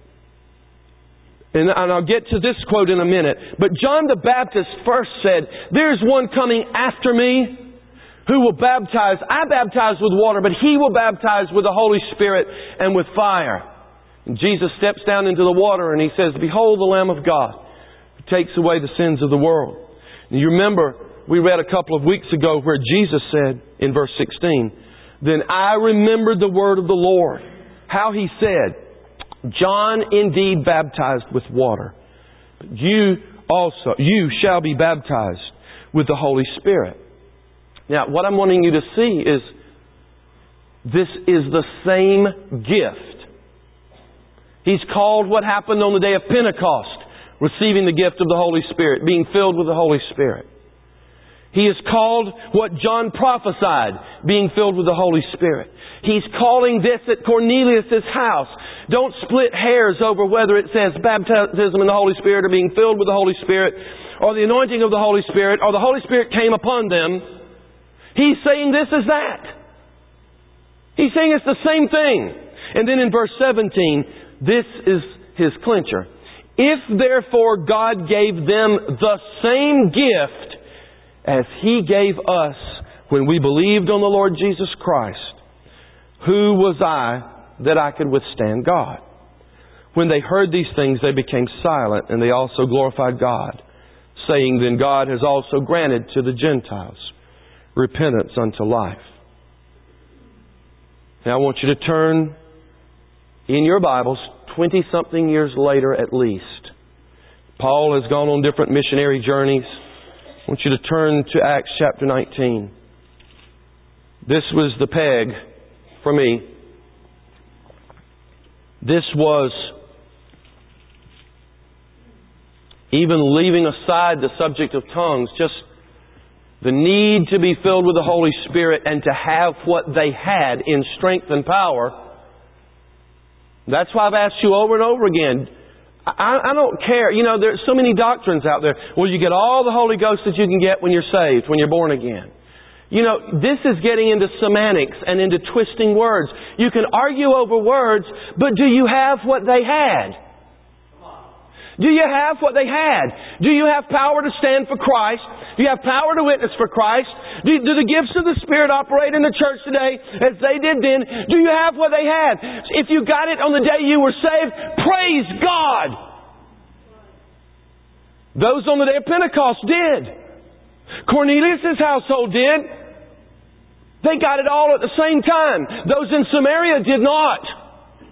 and I'll get to this quote in a minute, but John the Baptist first said, there's one coming after me who will baptize. I baptize with water, but He will baptize with the Holy Spirit and with fire. And Jesus steps down into the water and He says, behold the Lamb of God who takes away the sins of the world. And you remember, we read a couple of weeks ago where Jesus said in verse 16, then I remembered the word of the Lord, how He said, John indeed baptized with water, but you shall be baptized with the Holy Spirit. Now, what I'm wanting you to see is this is the same gift. He's called what happened on the day of Pentecost, receiving the gift of the Holy Spirit, being filled with the Holy Spirit. He is called what John prophesied, being filled with the Holy Spirit. He's calling this at Cornelius' house. Don't split hairs over whether it says baptism in the Holy Spirit or being filled with the Holy Spirit or the anointing of the Holy Spirit or the Holy Spirit came upon them. He's saying this is that. He's saying it's the same thing. And then in verse 17, this is his clincher. If therefore God gave them the same gift as He gave us when we believed on the Lord Jesus Christ, who was I that I could withstand God? When they heard these things, they became silent, and they also glorified God, saying, Then God has also granted to the Gentiles repentance unto life. Now I want you to turn in your Bibles 20-something years later at least. Paul has gone on different missionary journeys. I want you to turn to Acts chapter 19. This was the peg for me. This was, even leaving aside the subject of tongues, just the need to be filled with the Holy Spirit and to have what they had in strength and power. That's why I've asked you over and over again. I don't care. You know, there's so many doctrines out there. Well, you get all the Holy Ghost that you can get when you're saved, when you're born again. You know, this is getting into semantics and into twisting words. You can argue over words, but do you have what they had? Do you have what they had? Do you have power to stand for Christ? Do you have power to witness for Christ? Do the gifts of the Spirit operate in the church today as they did then? Do you have what they had? If you got it on the day you were saved, praise God! Those on the day of Pentecost did. Cornelius' household did. They got it all at the same time. Those in Samaria did not.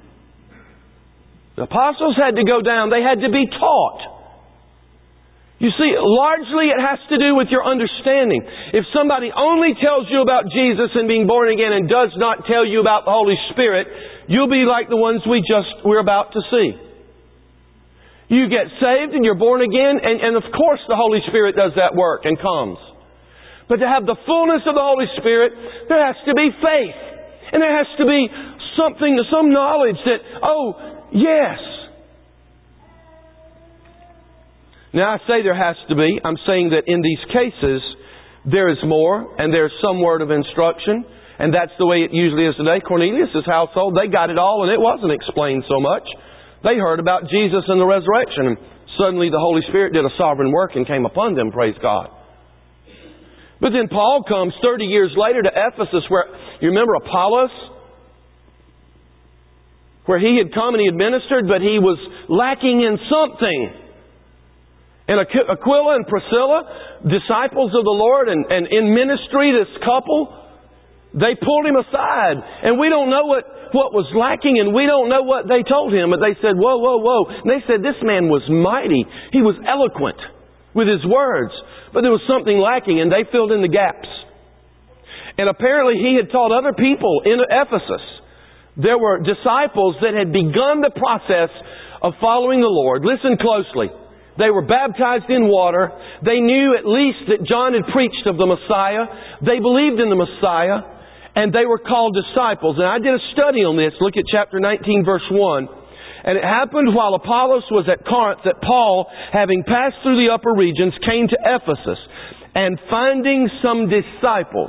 The apostles had to go down. They had to be taught. You see, largely it has to do with your understanding. If somebody only tells you about Jesus and being born again and does not tell you about the Holy Spirit, you'll be like the ones we're about to see. You get saved and you're born again, and of course the Holy Spirit does that work and comes. But to have the fullness of the Holy Spirit, there has to be faith. And there has to be something, some knowledge that, yes. Now I say there has to be. I'm saying that in these cases, there is more and there's some word of instruction. And that's the way it usually is today. Cornelius' household, they got it all and it wasn't explained so much. They heard about Jesus and the resurrection, and suddenly the Holy Spirit did a sovereign work and came upon them, praise God. But then Paul comes 30 years later to Ephesus, where, you remember Apollos? Where he had come and he had ministered, but he was lacking in something. And Aquila and Priscilla, disciples of the Lord, and in ministry, this couple, they pulled him aside. And we don't know what was lacking, and we don't know what they told him. But they said, whoa, whoa, whoa. And they said, this man was mighty. He was eloquent with his words. But there was something lacking, and they filled in the gaps. And apparently he had taught other people in Ephesus. There were disciples that had begun the process of following the Lord. Listen closely. They were baptized in water. They knew at least that John had preached of the Messiah. They believed in the Messiah. And they were called disciples. And I did a study on this. Look at chapter 19, verse 1. And it happened while Apollos was at Corinth that Paul, having passed through the upper regions, came to Ephesus, and finding some disciples.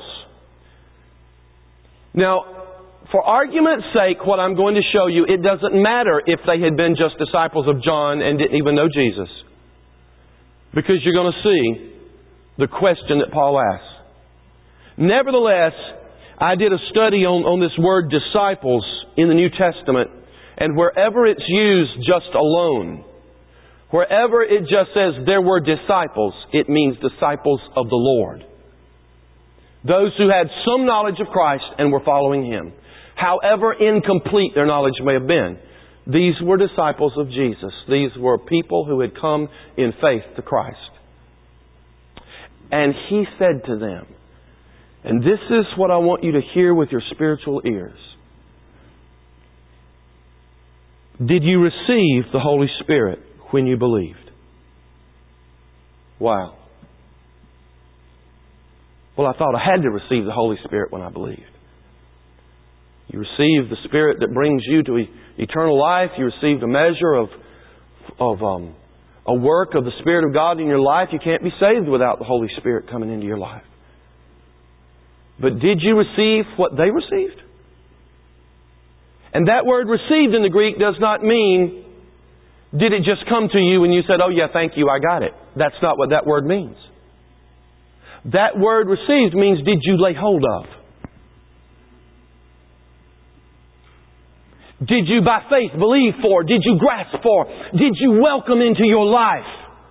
Now, for argument's sake, what I'm going to show you, it doesn't matter if they had been just disciples of John and didn't even know Jesus. Because you're going to see the question that Paul asks. Nevertheless, I did a study on this word disciples in the New Testament. And wherever it's used just alone, wherever it just says there were disciples, it means disciples of the Lord. Those who had some knowledge of Christ and were following Him. However incomplete their knowledge may have been, these were disciples of Jesus. These were people who had come in faith to Christ. And He said to them, and this is what I want you to hear with your spiritual ears. Did you receive the Holy Spirit when you believed? Wow. Well, I thought I had to receive the Holy Spirit when I believed. You received the Spirit that brings you to eternal life. You received a measure of a work of the Spirit of God in your life. You can't be saved without the Holy Spirit coming into your life. But did you receive what they received? And that word received in the Greek does not mean Did it just come to you and you said, oh yeah, thank you, I got it? That's not what that word means. That word received means, did you lay hold of? Did you by faith believe for? Did you grasp for? Did you welcome into your life?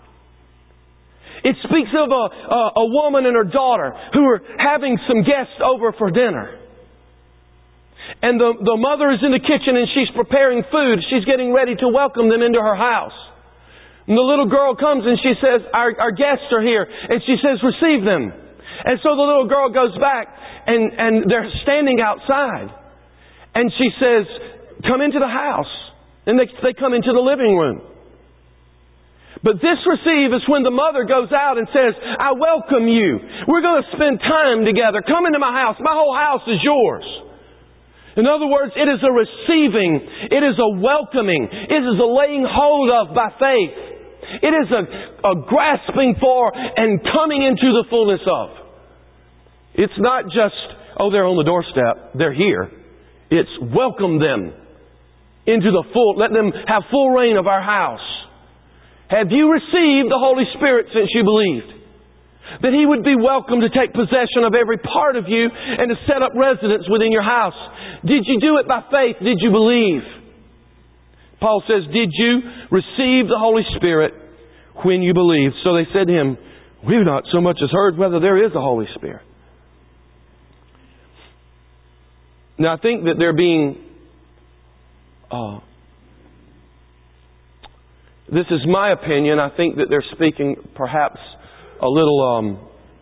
It speaks of a woman and her daughter who are having some guests over for dinner. And the mother is in the kitchen and she's preparing food. She's getting ready to welcome them into her house. And the little girl comes and she says, our guests are here. And she says, receive them. And so the little girl goes back and they're standing outside. And she says, come into the house. And they come into the living room. But this receive is when the mother goes out and says, I welcome you. We're going to spend time together. Come into my house. My whole house is yours. In other words, it is a receiving. It is a welcoming. It is a laying hold of by faith. It is a grasping for and coming into the fullness of. It's not just, oh, they're on the doorstep. They're here. It's welcome them into the full, let them have full reign of our house. Have you received the Holy Spirit since you believed? That He would be welcome to take possession of every part of you and to set up residence within your house. Did you do it by faith? Did you believe? Paul says, did you receive the Holy Spirit when you believed? So they said to him, we've not so much as heard whether there is a Holy Spirit. Now I think that they're being... this is my opinion. I think that they're speaking perhaps a little...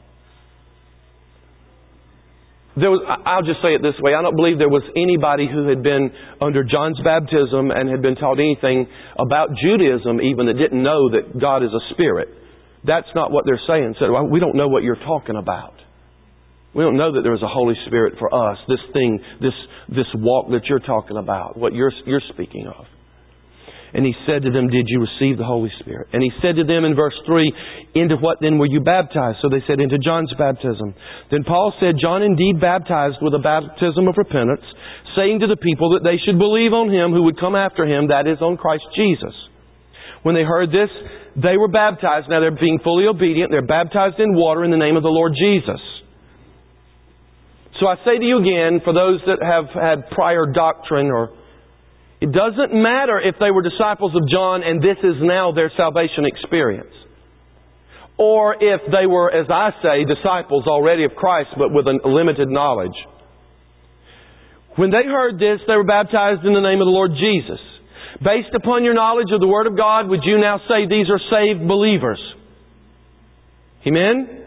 I'll just say it this way. I don't believe there was anybody who had been under John's baptism and had been taught anything about Judaism even that didn't know that God is a spirit. That's not what they're saying. So, well, we don't know what you're talking about. We don't know that there is a Holy Spirit for us. This thing, this walk that you're talking about, what you're speaking of. And he said to them, did you receive the Holy Spirit? And he said to them in verse 3, into what then were you baptized? So they said, into John's baptism. Then Paul said, John indeed baptized with a baptism of repentance, saying to the people that they should believe on Him who would come after Him, that is, on Christ Jesus. When they heard this, they were baptized. Now they're being fully obedient. They're baptized in water in the name of the Lord Jesus. So I say to you again, for those that have had prior doctrine, it doesn't matter if they were disciples of John and this is now their salvation experience. Or if they were, as I say, disciples already of Christ but with a limited knowledge. When they heard this, they were baptized in the name of the Lord Jesus. Based upon your knowledge of the Word of God, would you now say these are saved believers? Amen?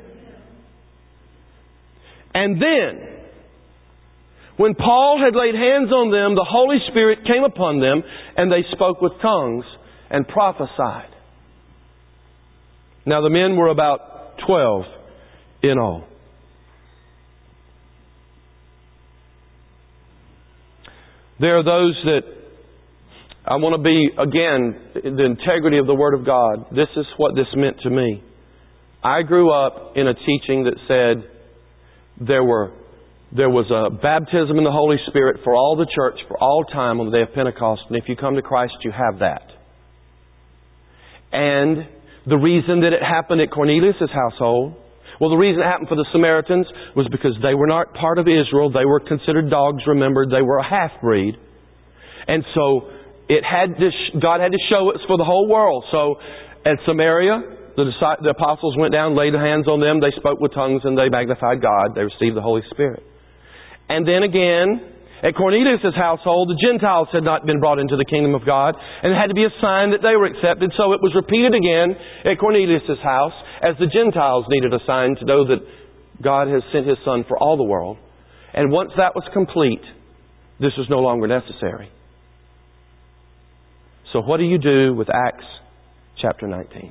And then, when Paul had laid hands on them, the Holy Spirit came upon them, and they spoke with tongues and prophesied. Now the men were about 12 in all. There are those that I want to be, again, the integrity of the Word of God. This is what this meant to me. I grew up in a teaching that said there was a baptism in the Holy Spirit for all the church, for all time on the day of Pentecost. And if you come to Christ, you have that. And the reason that it happened at Cornelius' household, well, the reason it happened for the Samaritans was because they were not part of Israel. They were considered dogs, remembered. They were a half-breed. And so God had to show it for the whole world. So at Samaria, the apostles went down, laid hands on them. They spoke with tongues and they magnified God. They received the Holy Spirit. And then again, at Cornelius' household, the Gentiles had not been brought into the kingdom of God, and it had to be a sign that they were accepted. So it was repeated again at Cornelius' house, as the Gentiles needed a sign to know that God has sent His Son for all the world. And once that was complete, this was no longer necessary. So what do you do with Acts chapter 19?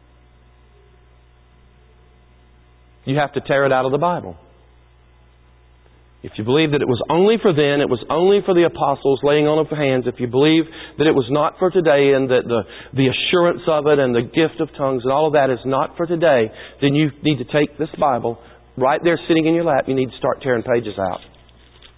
You have to tear it out of the Bible. If you believe that it was only for then, it was only for the apostles laying on of hands, if you believe that it was not for today and that the assurance of it and the gift of tongues and all of that is not for today, then you need to take this Bible right there sitting in your lap. You need to start tearing pages out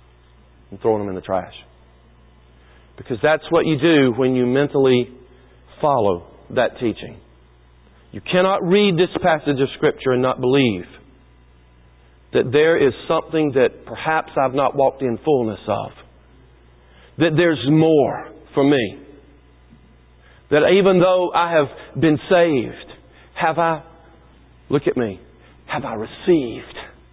and throwing them in the trash. Because that's what you do when you mentally follow that teaching. You cannot read this passage of Scripture and not believe that there is something that perhaps I've not walked in fullness of. That there's more for me. That even though I have been saved, have I, look at me, have I received?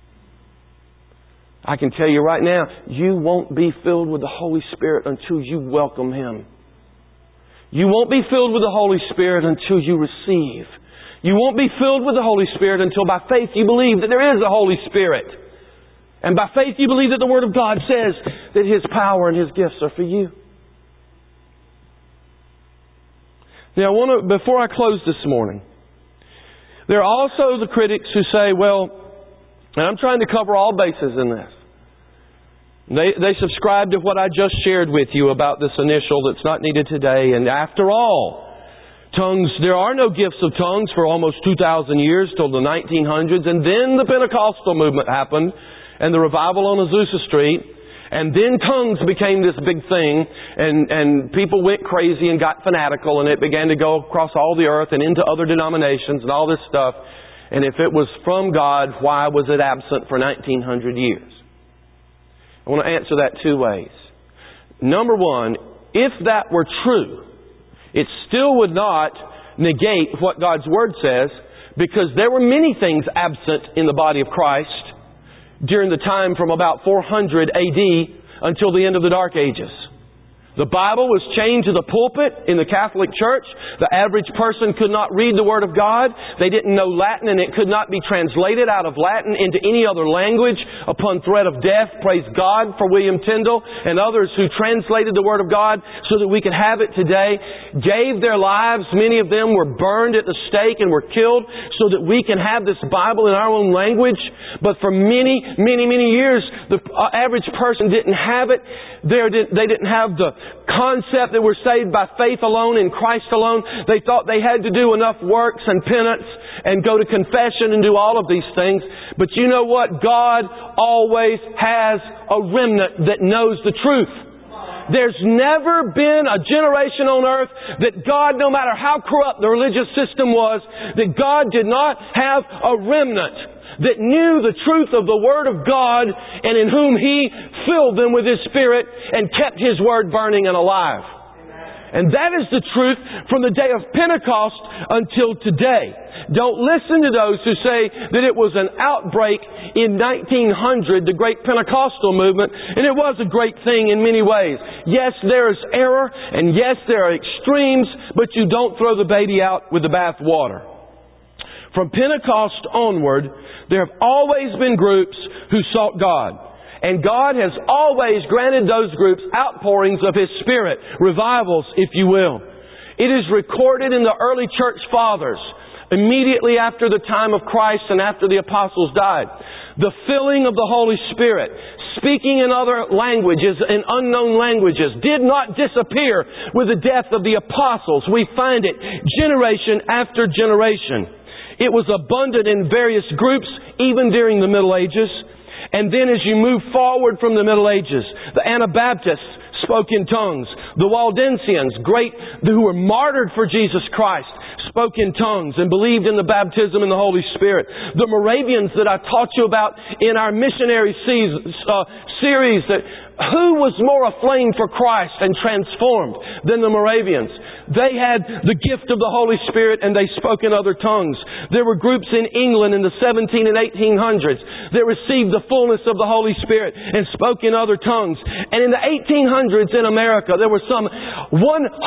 I can tell you right now, you won't be filled with the Holy Spirit until you welcome Him. You won't be filled with the Holy Spirit until you receive. You won't be filled with the Holy Spirit until by faith you believe that there is a Holy Spirit. And by faith you believe that the Word of God says that His power and His gifts are for you. Now, before I close this morning, there are also the critics who say, well, and I'm trying to cover all bases in this. They subscribe to what I just shared with you about this initial that's not needed today. And after all, tongues, there are no gifts of tongues for almost 2,000 years till the 1900s. And then the Pentecostal movement happened and the revival on Azusa Street. And then tongues became this big thing, and people went crazy and got fanatical, and it began to go across all the earth and into other denominations and all this stuff. And if it was from God, why was it absent for 1900 years? I want to answer that two ways. Number one, if that were true, it still would not negate what God's Word says, because there were many things absent in the body of Christ during the time from about 400 AD until the end of the Dark Ages. The Bible was chained to the pulpit in the Catholic Church. The average person could not read the Word of God. They didn't know Latin, and it could not be translated out of Latin into any other language upon threat of death. Praise God for William Tyndale and others who translated the Word of God so that we could have it today. Gave their lives. Many of them were burned at the stake and were killed so that we can have this Bible in our own language. But for many years, the average person didn't have it. They didn't have the concept that we're saved by faith alone in Christ alone. They thought they had to do enough works and penance and go to confession and do all of these things. But you know what? God always has a remnant that knows the truth. There's never been a generation on earth that God, no matter how corrupt the religious system was, that God did not have a remnant that knew the truth of the Word of God and in whom He filled them with His Spirit and kept His Word burning and alive. And that is the truth from the day of Pentecost until today. Don't listen to those who say that it was an outbreak in 1900, the great Pentecostal movement, and it was a great thing in many ways. Yes, there is error, and yes, there are extremes, but you don't throw the baby out with the bath water. From Pentecost onward, there have always been groups who sought God. And God has always granted those groups outpourings of His Spirit, revivals, if you will. It is recorded in the early church fathers, immediately after the time of Christ and after the apostles died. The filling of the Holy Spirit, speaking in other languages, in unknown languages, did not disappear with the death of the apostles. We find it generation after generation. It was abundant in various groups, even during the Middle Ages. And then as you move forward from the Middle Ages, the Anabaptists spoke in tongues. The Waldensians, who were martyred for Jesus Christ, spoke in tongues and believed in the baptism in the Holy Spirit. The Moravians that I taught you about in our missionary series, that who was more aflame for Christ and transformed than the Moravians? They had the gift of the Holy Spirit and they spoke in other tongues. There were groups in England in the 17 and 1800s that received the fullness of the Holy Spirit and spoke in other tongues. And in the 1800s in America, there were some 160,000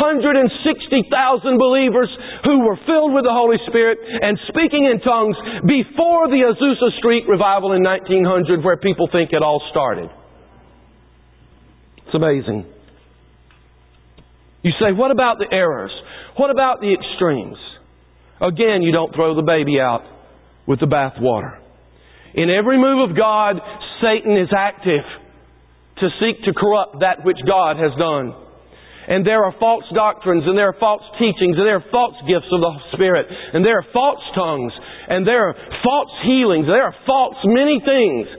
believers who were filled with the Holy Spirit and speaking in tongues before the Azusa Street revival in 1900, where people think it all started. It's amazing. You say, what about the errors? What about the extremes? Again, you don't throw the baby out with the bathwater. In every move of God, Satan is active to seek to corrupt that which God has done. And there are false doctrines, and there are false teachings, and there are false gifts of the Spirit, and there are false tongues, and there are false healings, there are false many things.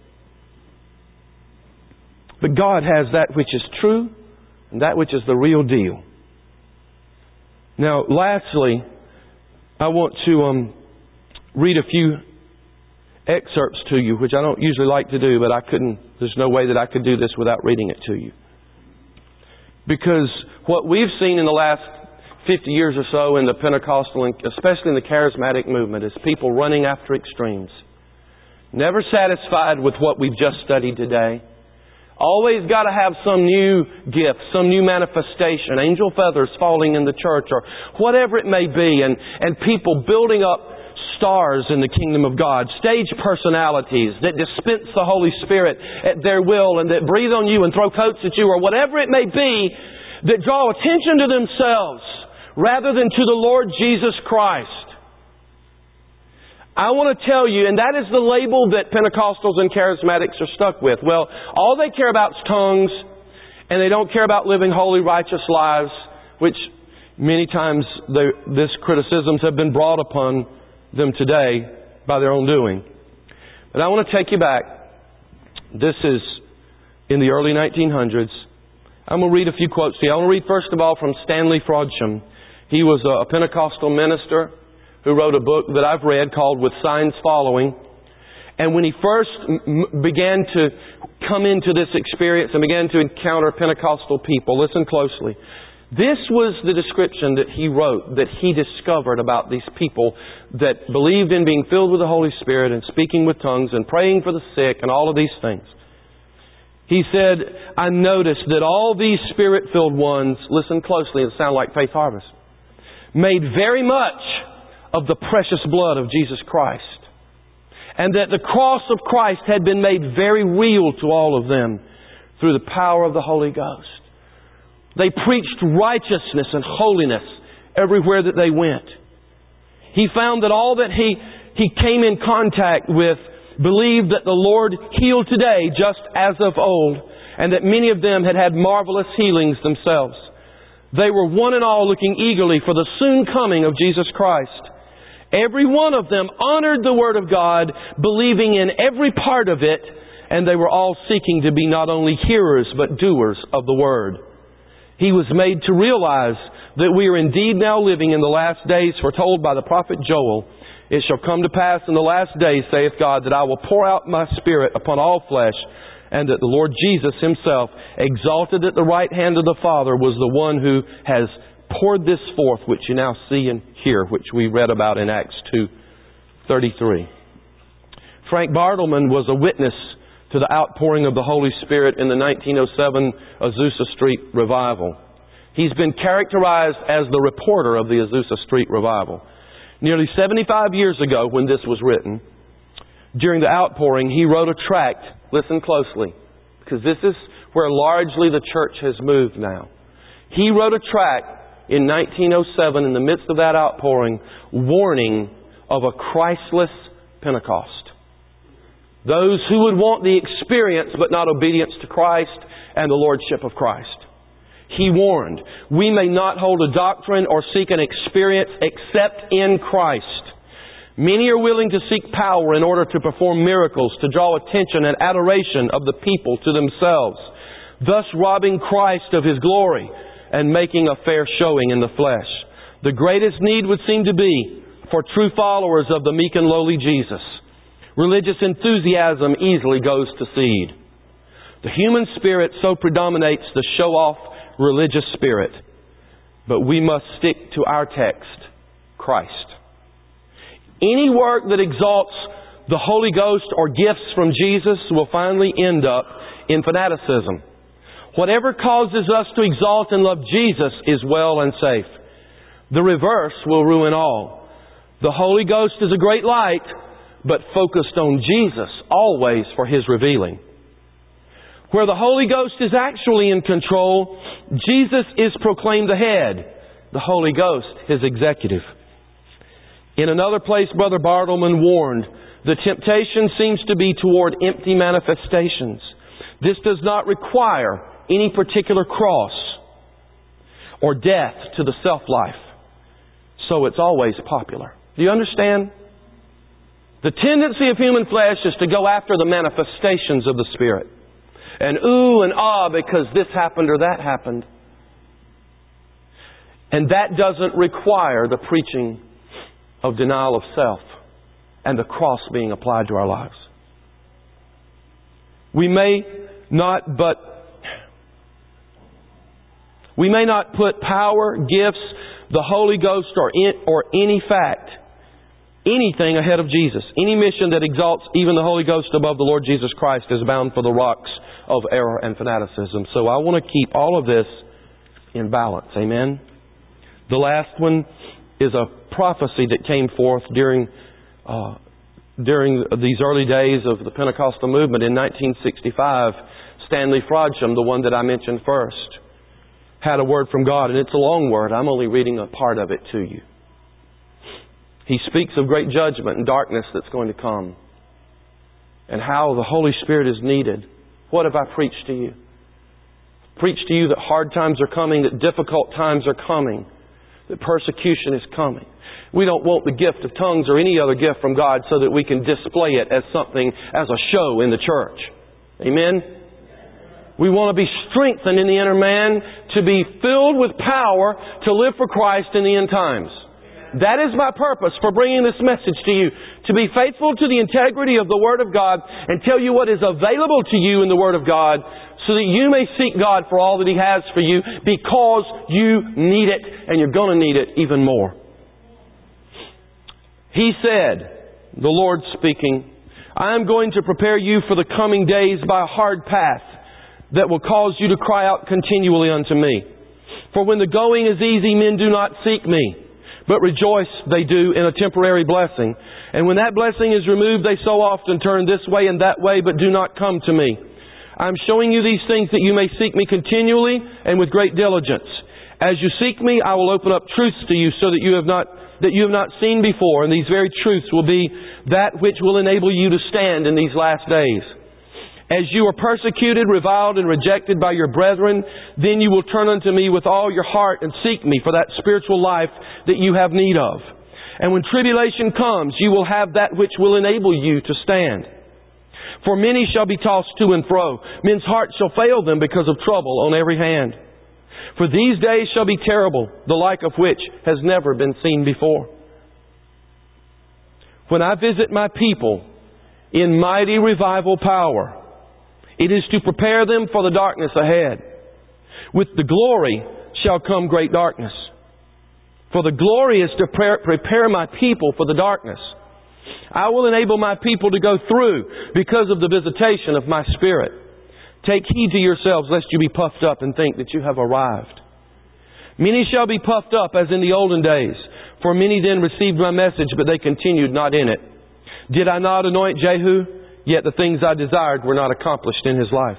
But God has that which is true, and that which is the real deal. Now, lastly, I want to read a few excerpts to you, which I don't usually like to do, but there's no way that I could do this without reading it to you. Because what we've seen in the last 50 years or so in the Pentecostal, and especially in the charismatic movement, is people running after extremes. Never satisfied with what we've just studied today. Always got to have some new gift, some new manifestation, angel feathers falling in the church, or whatever it may be, and people building up stars in the kingdom of God, stage personalities that dispense the Holy Spirit at their will and that breathe on you and throw coats at you, or whatever it may be, that draw attention to themselves rather than to the Lord Jesus Christ. I want to tell you, and that is the label that Pentecostals and Charismatics are stuck with. Well, all they care about is tongues, and they don't care about living holy, righteous lives, which many times this criticisms have been brought upon them today by their own doing. But I want to take you back. This is in the early 1900s. I'm going to read a few quotes to you. I want to read first of all from Stanley Frodsham. He was a Pentecostal minister who wrote a book that I've read called With Signs Following. And when he first began to come into this experience and began to encounter Pentecostal people, listen closely. This was the description that he wrote, that he discovered about these people that believed in being filled with the Holy Spirit and speaking with tongues and praying for the sick and all of these things. He said, I noticed that all these Spirit-filled ones, listen closely, it'll sound like Faith Harvest, made very much of the precious blood of Jesus Christ. And that the cross of Christ had been made very real to all of them through the power of the Holy Ghost. They preached righteousness and holiness everywhere that they went. He found that all that he came in contact with believed that the Lord healed today just as of old, and that many of them had had marvelous healings themselves. They were one and all looking eagerly for the soon coming of Jesus Christ. Every one of them honored the Word of God, believing in every part of it, and they were all seeking to be not only hearers but doers of the Word. He was made to realize that we are indeed now living in the last days, foretold by the prophet Joel. It shall come to pass in the last days, saith God, that I will pour out my Spirit upon all flesh, and that the Lord Jesus Himself, exalted at the right hand of the Father, was the one who has poured this forth, which you now see and hear, which we read about in Acts 2:33. Frank Bartleman was a witness to the outpouring of the Holy Spirit in the 1907 Azusa Street Revival. He's been characterized as the reporter of the Azusa Street Revival. Nearly 75 years ago, when this was written, during the outpouring, he wrote a tract. Listen closely, because this is where largely the church has moved now. He wrote a tract in 1907, in the midst of that outpouring, warning of a Christless Pentecost. Those who would want the experience but not obedience to Christ and the Lordship of Christ. He warned, we may not hold a doctrine or seek an experience except in Christ. Many are willing to seek power in order to perform miracles, to draw attention and adoration of the people to themselves, thus robbing Christ of His glory and making a fair showing in the flesh. The greatest need would seem to be for true followers of the meek and lowly Jesus. Religious enthusiasm easily goes to seed. The human spirit so predominates the show-off religious spirit. But we must stick to our text, Christ. Any work that exalts the Holy Ghost or gifts from Jesus will finally end up in fanaticism. Whatever causes us to exalt and love Jesus is well and safe. The reverse will ruin all. The Holy Ghost is a great light, but focused on Jesus always for His revealing. Where the Holy Ghost is actually in control, Jesus is proclaimed the head, the Holy Ghost His executive. In another place, Brother Bartleman warned, the temptation seems to be toward empty manifestations. This does not require any particular cross or death to the self-life. So it's always popular. Do you understand? The tendency of human flesh is to go after the manifestations of the Spirit. And ooh and ah because this happened or that happened. And that doesn't require the preaching of denial of self and the cross being applied to our lives. We may not put power, gifts, the Holy Ghost, or any fact, anything ahead of Jesus. Any mission that exalts even the Holy Ghost above the Lord Jesus Christ is bound for the rocks of error and fanaticism. So I want to keep all of this in balance. Amen? The last one is a prophecy that came forth during these early days of the Pentecostal movement in 1965. Stanley Frodsham, the one that I mentioned first, had a word from God, and it's a long word. I'm only reading a part of it to you. He speaks of great judgment and darkness that's going to come, and how the Holy Spirit is needed. What have I preached to you? Preached to you that hard times are coming, that difficult times are coming, that persecution is coming. We don't want the gift of tongues or any other gift from God so that we can display it as something, as a show in the church. Amen? We want to be strengthened in the inner man, to be filled with power to live for Christ in the end times. That is my purpose for bringing this message to you. To be faithful to the integrity of the Word of God and tell you what is available to you in the Word of God, so that you may seek God for all that He has for you, because you need it, and you're going to need it even more. He said, the Lord speaking, I am going to prepare you for the coming days by a hard path that will cause you to cry out continually unto me. For when the going is easy, men do not seek me, but rejoice they do in a temporary blessing. And when that blessing is removed, they so often turn this way and that way, but do not come to me. I am showing you these things that you may seek me continually and with great diligence. As you seek me, I will open up truths to you so that you have not seen before. And these very truths will be that which will enable you to stand in these last days. As you are persecuted, reviled, and rejected by your brethren, then you will turn unto me with all your heart and seek me for that spiritual life that you have need of. And when tribulation comes, you will have that which will enable you to stand. For many shall be tossed to and fro. Men's hearts shall fail them because of trouble on every hand. For these days shall be terrible, the like of which has never been seen before. When I visit my people in mighty revival power, it is to prepare them for the darkness ahead. With the glory shall come great darkness. For the glory is to prepare my people for the darkness. I will enable my people to go through because of the visitation of my Spirit. Take heed to yourselves lest you be puffed up and think that you have arrived. Many shall be puffed up as in the olden days. For many then received my message, but they continued not in it. Did I not anoint Jehu? Yet the things I desired were not accomplished in his life.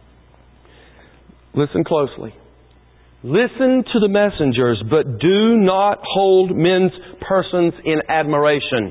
Listen closely. Listen to the messengers, but do not hold men's persons in admiration.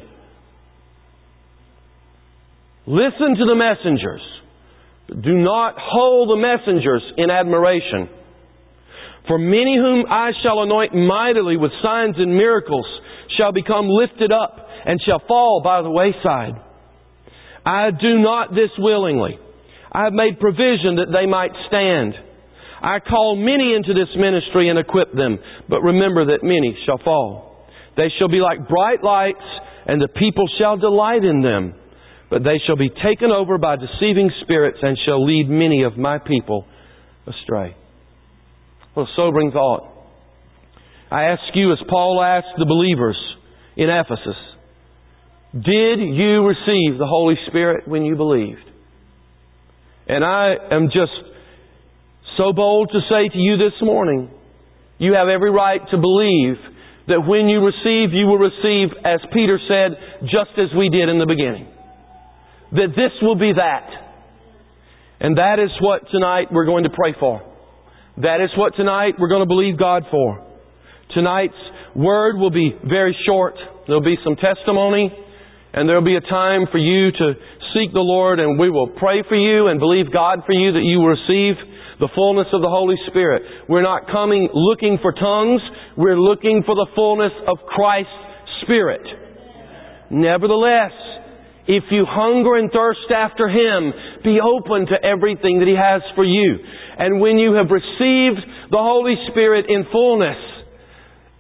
Listen to the messengers, but do not hold the messengers in admiration. For many whom I shall anoint mightily with signs and miracles shall become lifted up and shall fall by the wayside. I do not this willingly. I have made provision that they might stand. I call many into this ministry and equip them, but remember that many shall fall. They shall be like bright lights, and the people shall delight in them. But they shall be taken over by deceiving spirits and shall lead many of my people astray. What a sobering thought. I ask you, as Paul asked the believers in Ephesus, did you receive the Holy Spirit when you believed? And I am just so bold to say to you this morning, you have every right to believe that when you receive, you will receive, as Peter said, just as we did in the beginning. That this will be that. And that is what tonight we're going to pray for. That is what tonight we're going to believe God for. Tonight's word will be very short. There'll be some testimony, and there'll be a time for you to seek the Lord, and we will pray for you and believe God for you that you will receive the fullness of the Holy Spirit. We're not coming looking for tongues. We're looking for the fullness of Christ's Spirit. Nevertheless, if you hunger and thirst after Him, be open to everything that He has for you. And when you have received the Holy Spirit in fullness,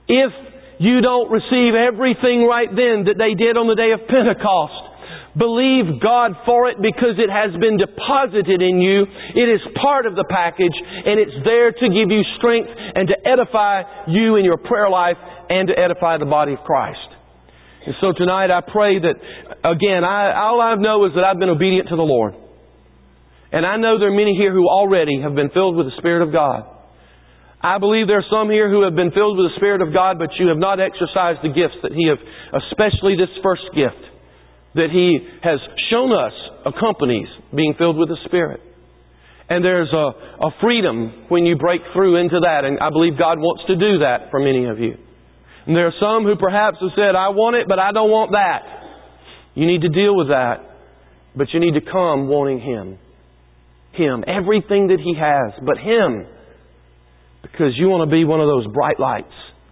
If you don't receive everything right then that they did on the day of Pentecost, believe God for it because it has been deposited in you. It is part of the package, and it's there to give you strength and to edify you in your prayer life and to edify the body of Christ. And so tonight I pray that, again, all I know is that I've been obedient to the Lord. And I know there are many here who already have been filled with the Spirit of God. I believe there are some here who have been filled with the Spirit of God, but you have not exercised the gifts that He has, especially this first gift, that He has shown us accompanies being filled with the Spirit. And there's a freedom when you break through into that, and I believe God wants to do that for many of you. And there are some who perhaps have said, I want it, but I don't want that. You need to deal with that, but you need to come wanting Him. Him. Everything that He has, but Him. Because you want to be one of those bright lights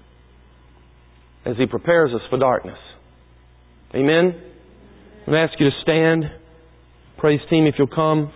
as He prepares us for darkness. Amen? I'm going to ask you to stand. Praise team, if you'll come.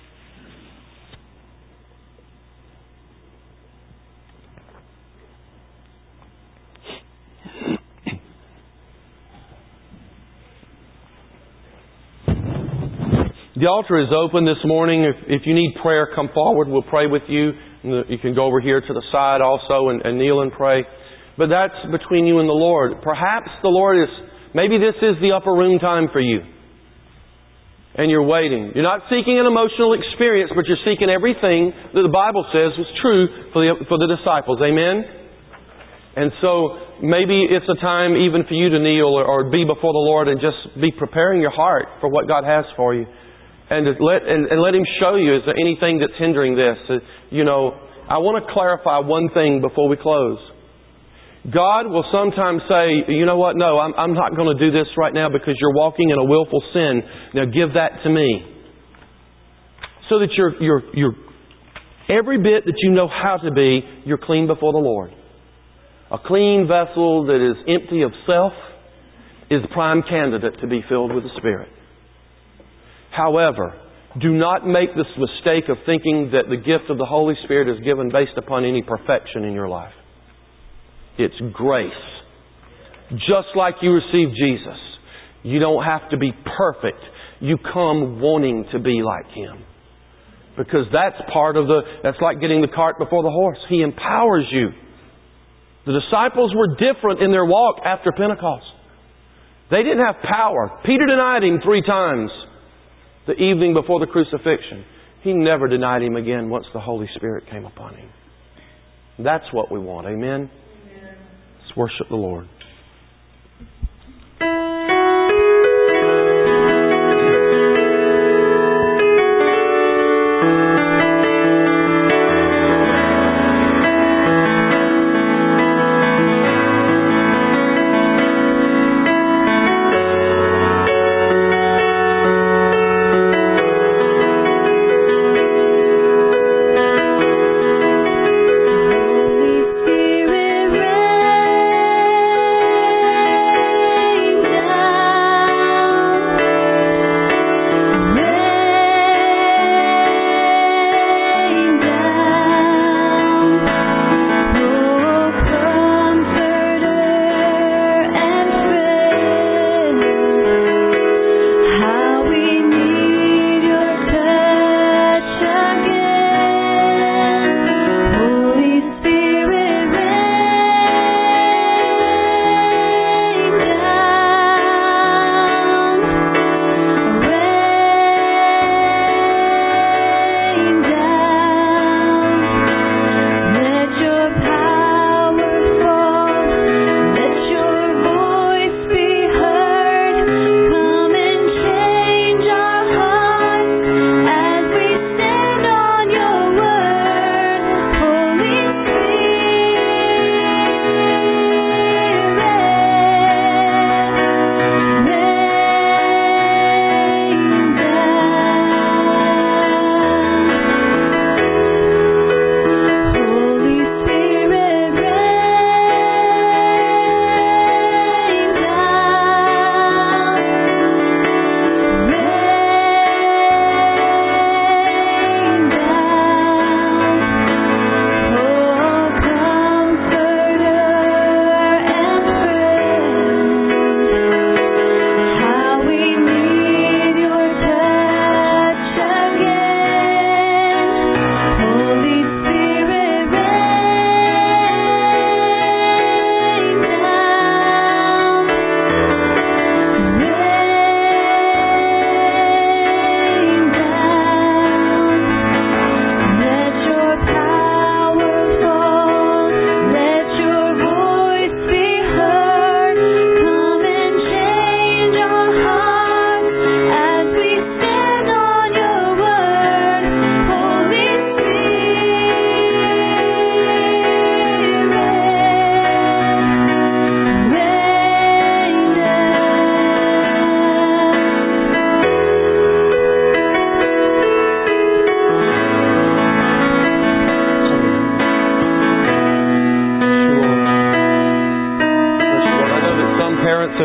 The altar is open this morning. If you need prayer, come forward. We'll pray with you. You can go over here to the side also and kneel and pray. But that's between you and the Lord. Perhaps the Lord is, maybe this is the upper room time for you. And you're waiting. You're not seeking an emotional experience, but you're seeking everything that the Bible says was true for the disciples. Amen? And so maybe it's a time even for you to kneel or be before the Lord and just be preparing your heart for what God has for you. And let Him show you, is there anything that's hindering this? I want to clarify one thing before we close. God will sometimes say, you know what, no, I'm not going to do this right now because you're walking in a willful sin. Now give that to me. So that you're every bit that you know how to be, you're clean before the Lord. A clean vessel that is empty of self is the prime candidate to be filled with the Spirit. However, do not make this mistake of thinking that the gift of the Holy Spirit is given based upon any perfection in your life. It's grace. Just like you received Jesus. You don't have to be perfect. You come wanting to be like Him. Because that's that's like getting the cart before the horse. He empowers you. The disciples were different in their walk after Pentecost. They didn't have power. Peter denied Him 3 times. The evening before the crucifixion. He never denied Him again once the Holy Spirit came upon Him. That's what we want. Amen? Let's worship the Lord.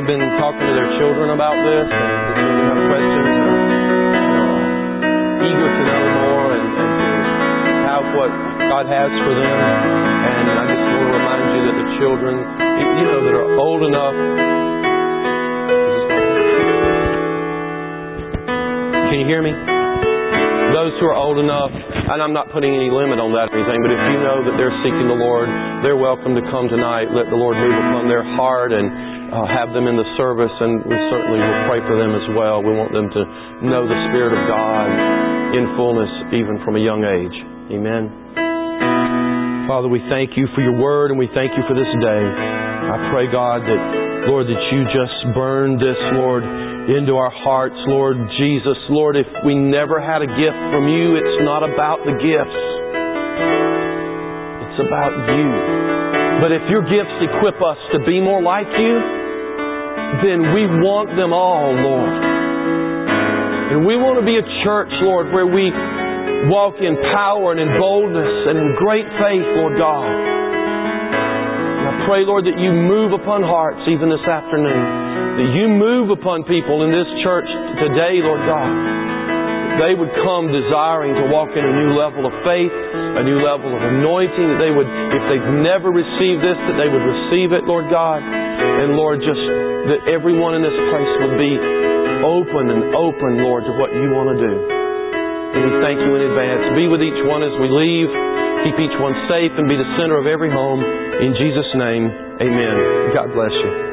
have been talking to their children about this, and the children have questions and eager to know more and to have what God has for them. And I just want to remind you that the children, that are old enough. Can you hear me? Those who are old enough, and I'm not putting any limit on that or anything, but if you know that they're seeking the Lord, they're welcome to come tonight. Let the Lord move upon their heart and have them in the service, and we certainly will pray for them as well. We want them to know the Spirit of God in fullness, even from a young age. Amen. Father, we thank You for Your Word, and we thank You for this day. I pray, God, that, Lord, that You just burn this, Lord, into our hearts, Lord Jesus. Lord, if we never had a gift from You, it's not about the gifts. It's about You. But if Your gifts equip us to be more like You, then we want them all, Lord. And we want to be a church, Lord, where we walk in power and in boldness and in great faith, Lord God. And I pray, Lord, that You move upon hearts even this afternoon. That You move upon people in this church today, Lord God. That they would come desiring to walk in a new level of faith, a new level of anointing. That they would, if they've never received this, that they would receive it, Lord God. And Lord, just that everyone in this place would be open, Lord, to what You want to do. And we thank You in advance. Be with each one as we leave. Keep each one safe and be the center of every home. In Jesus' name, amen. God bless you.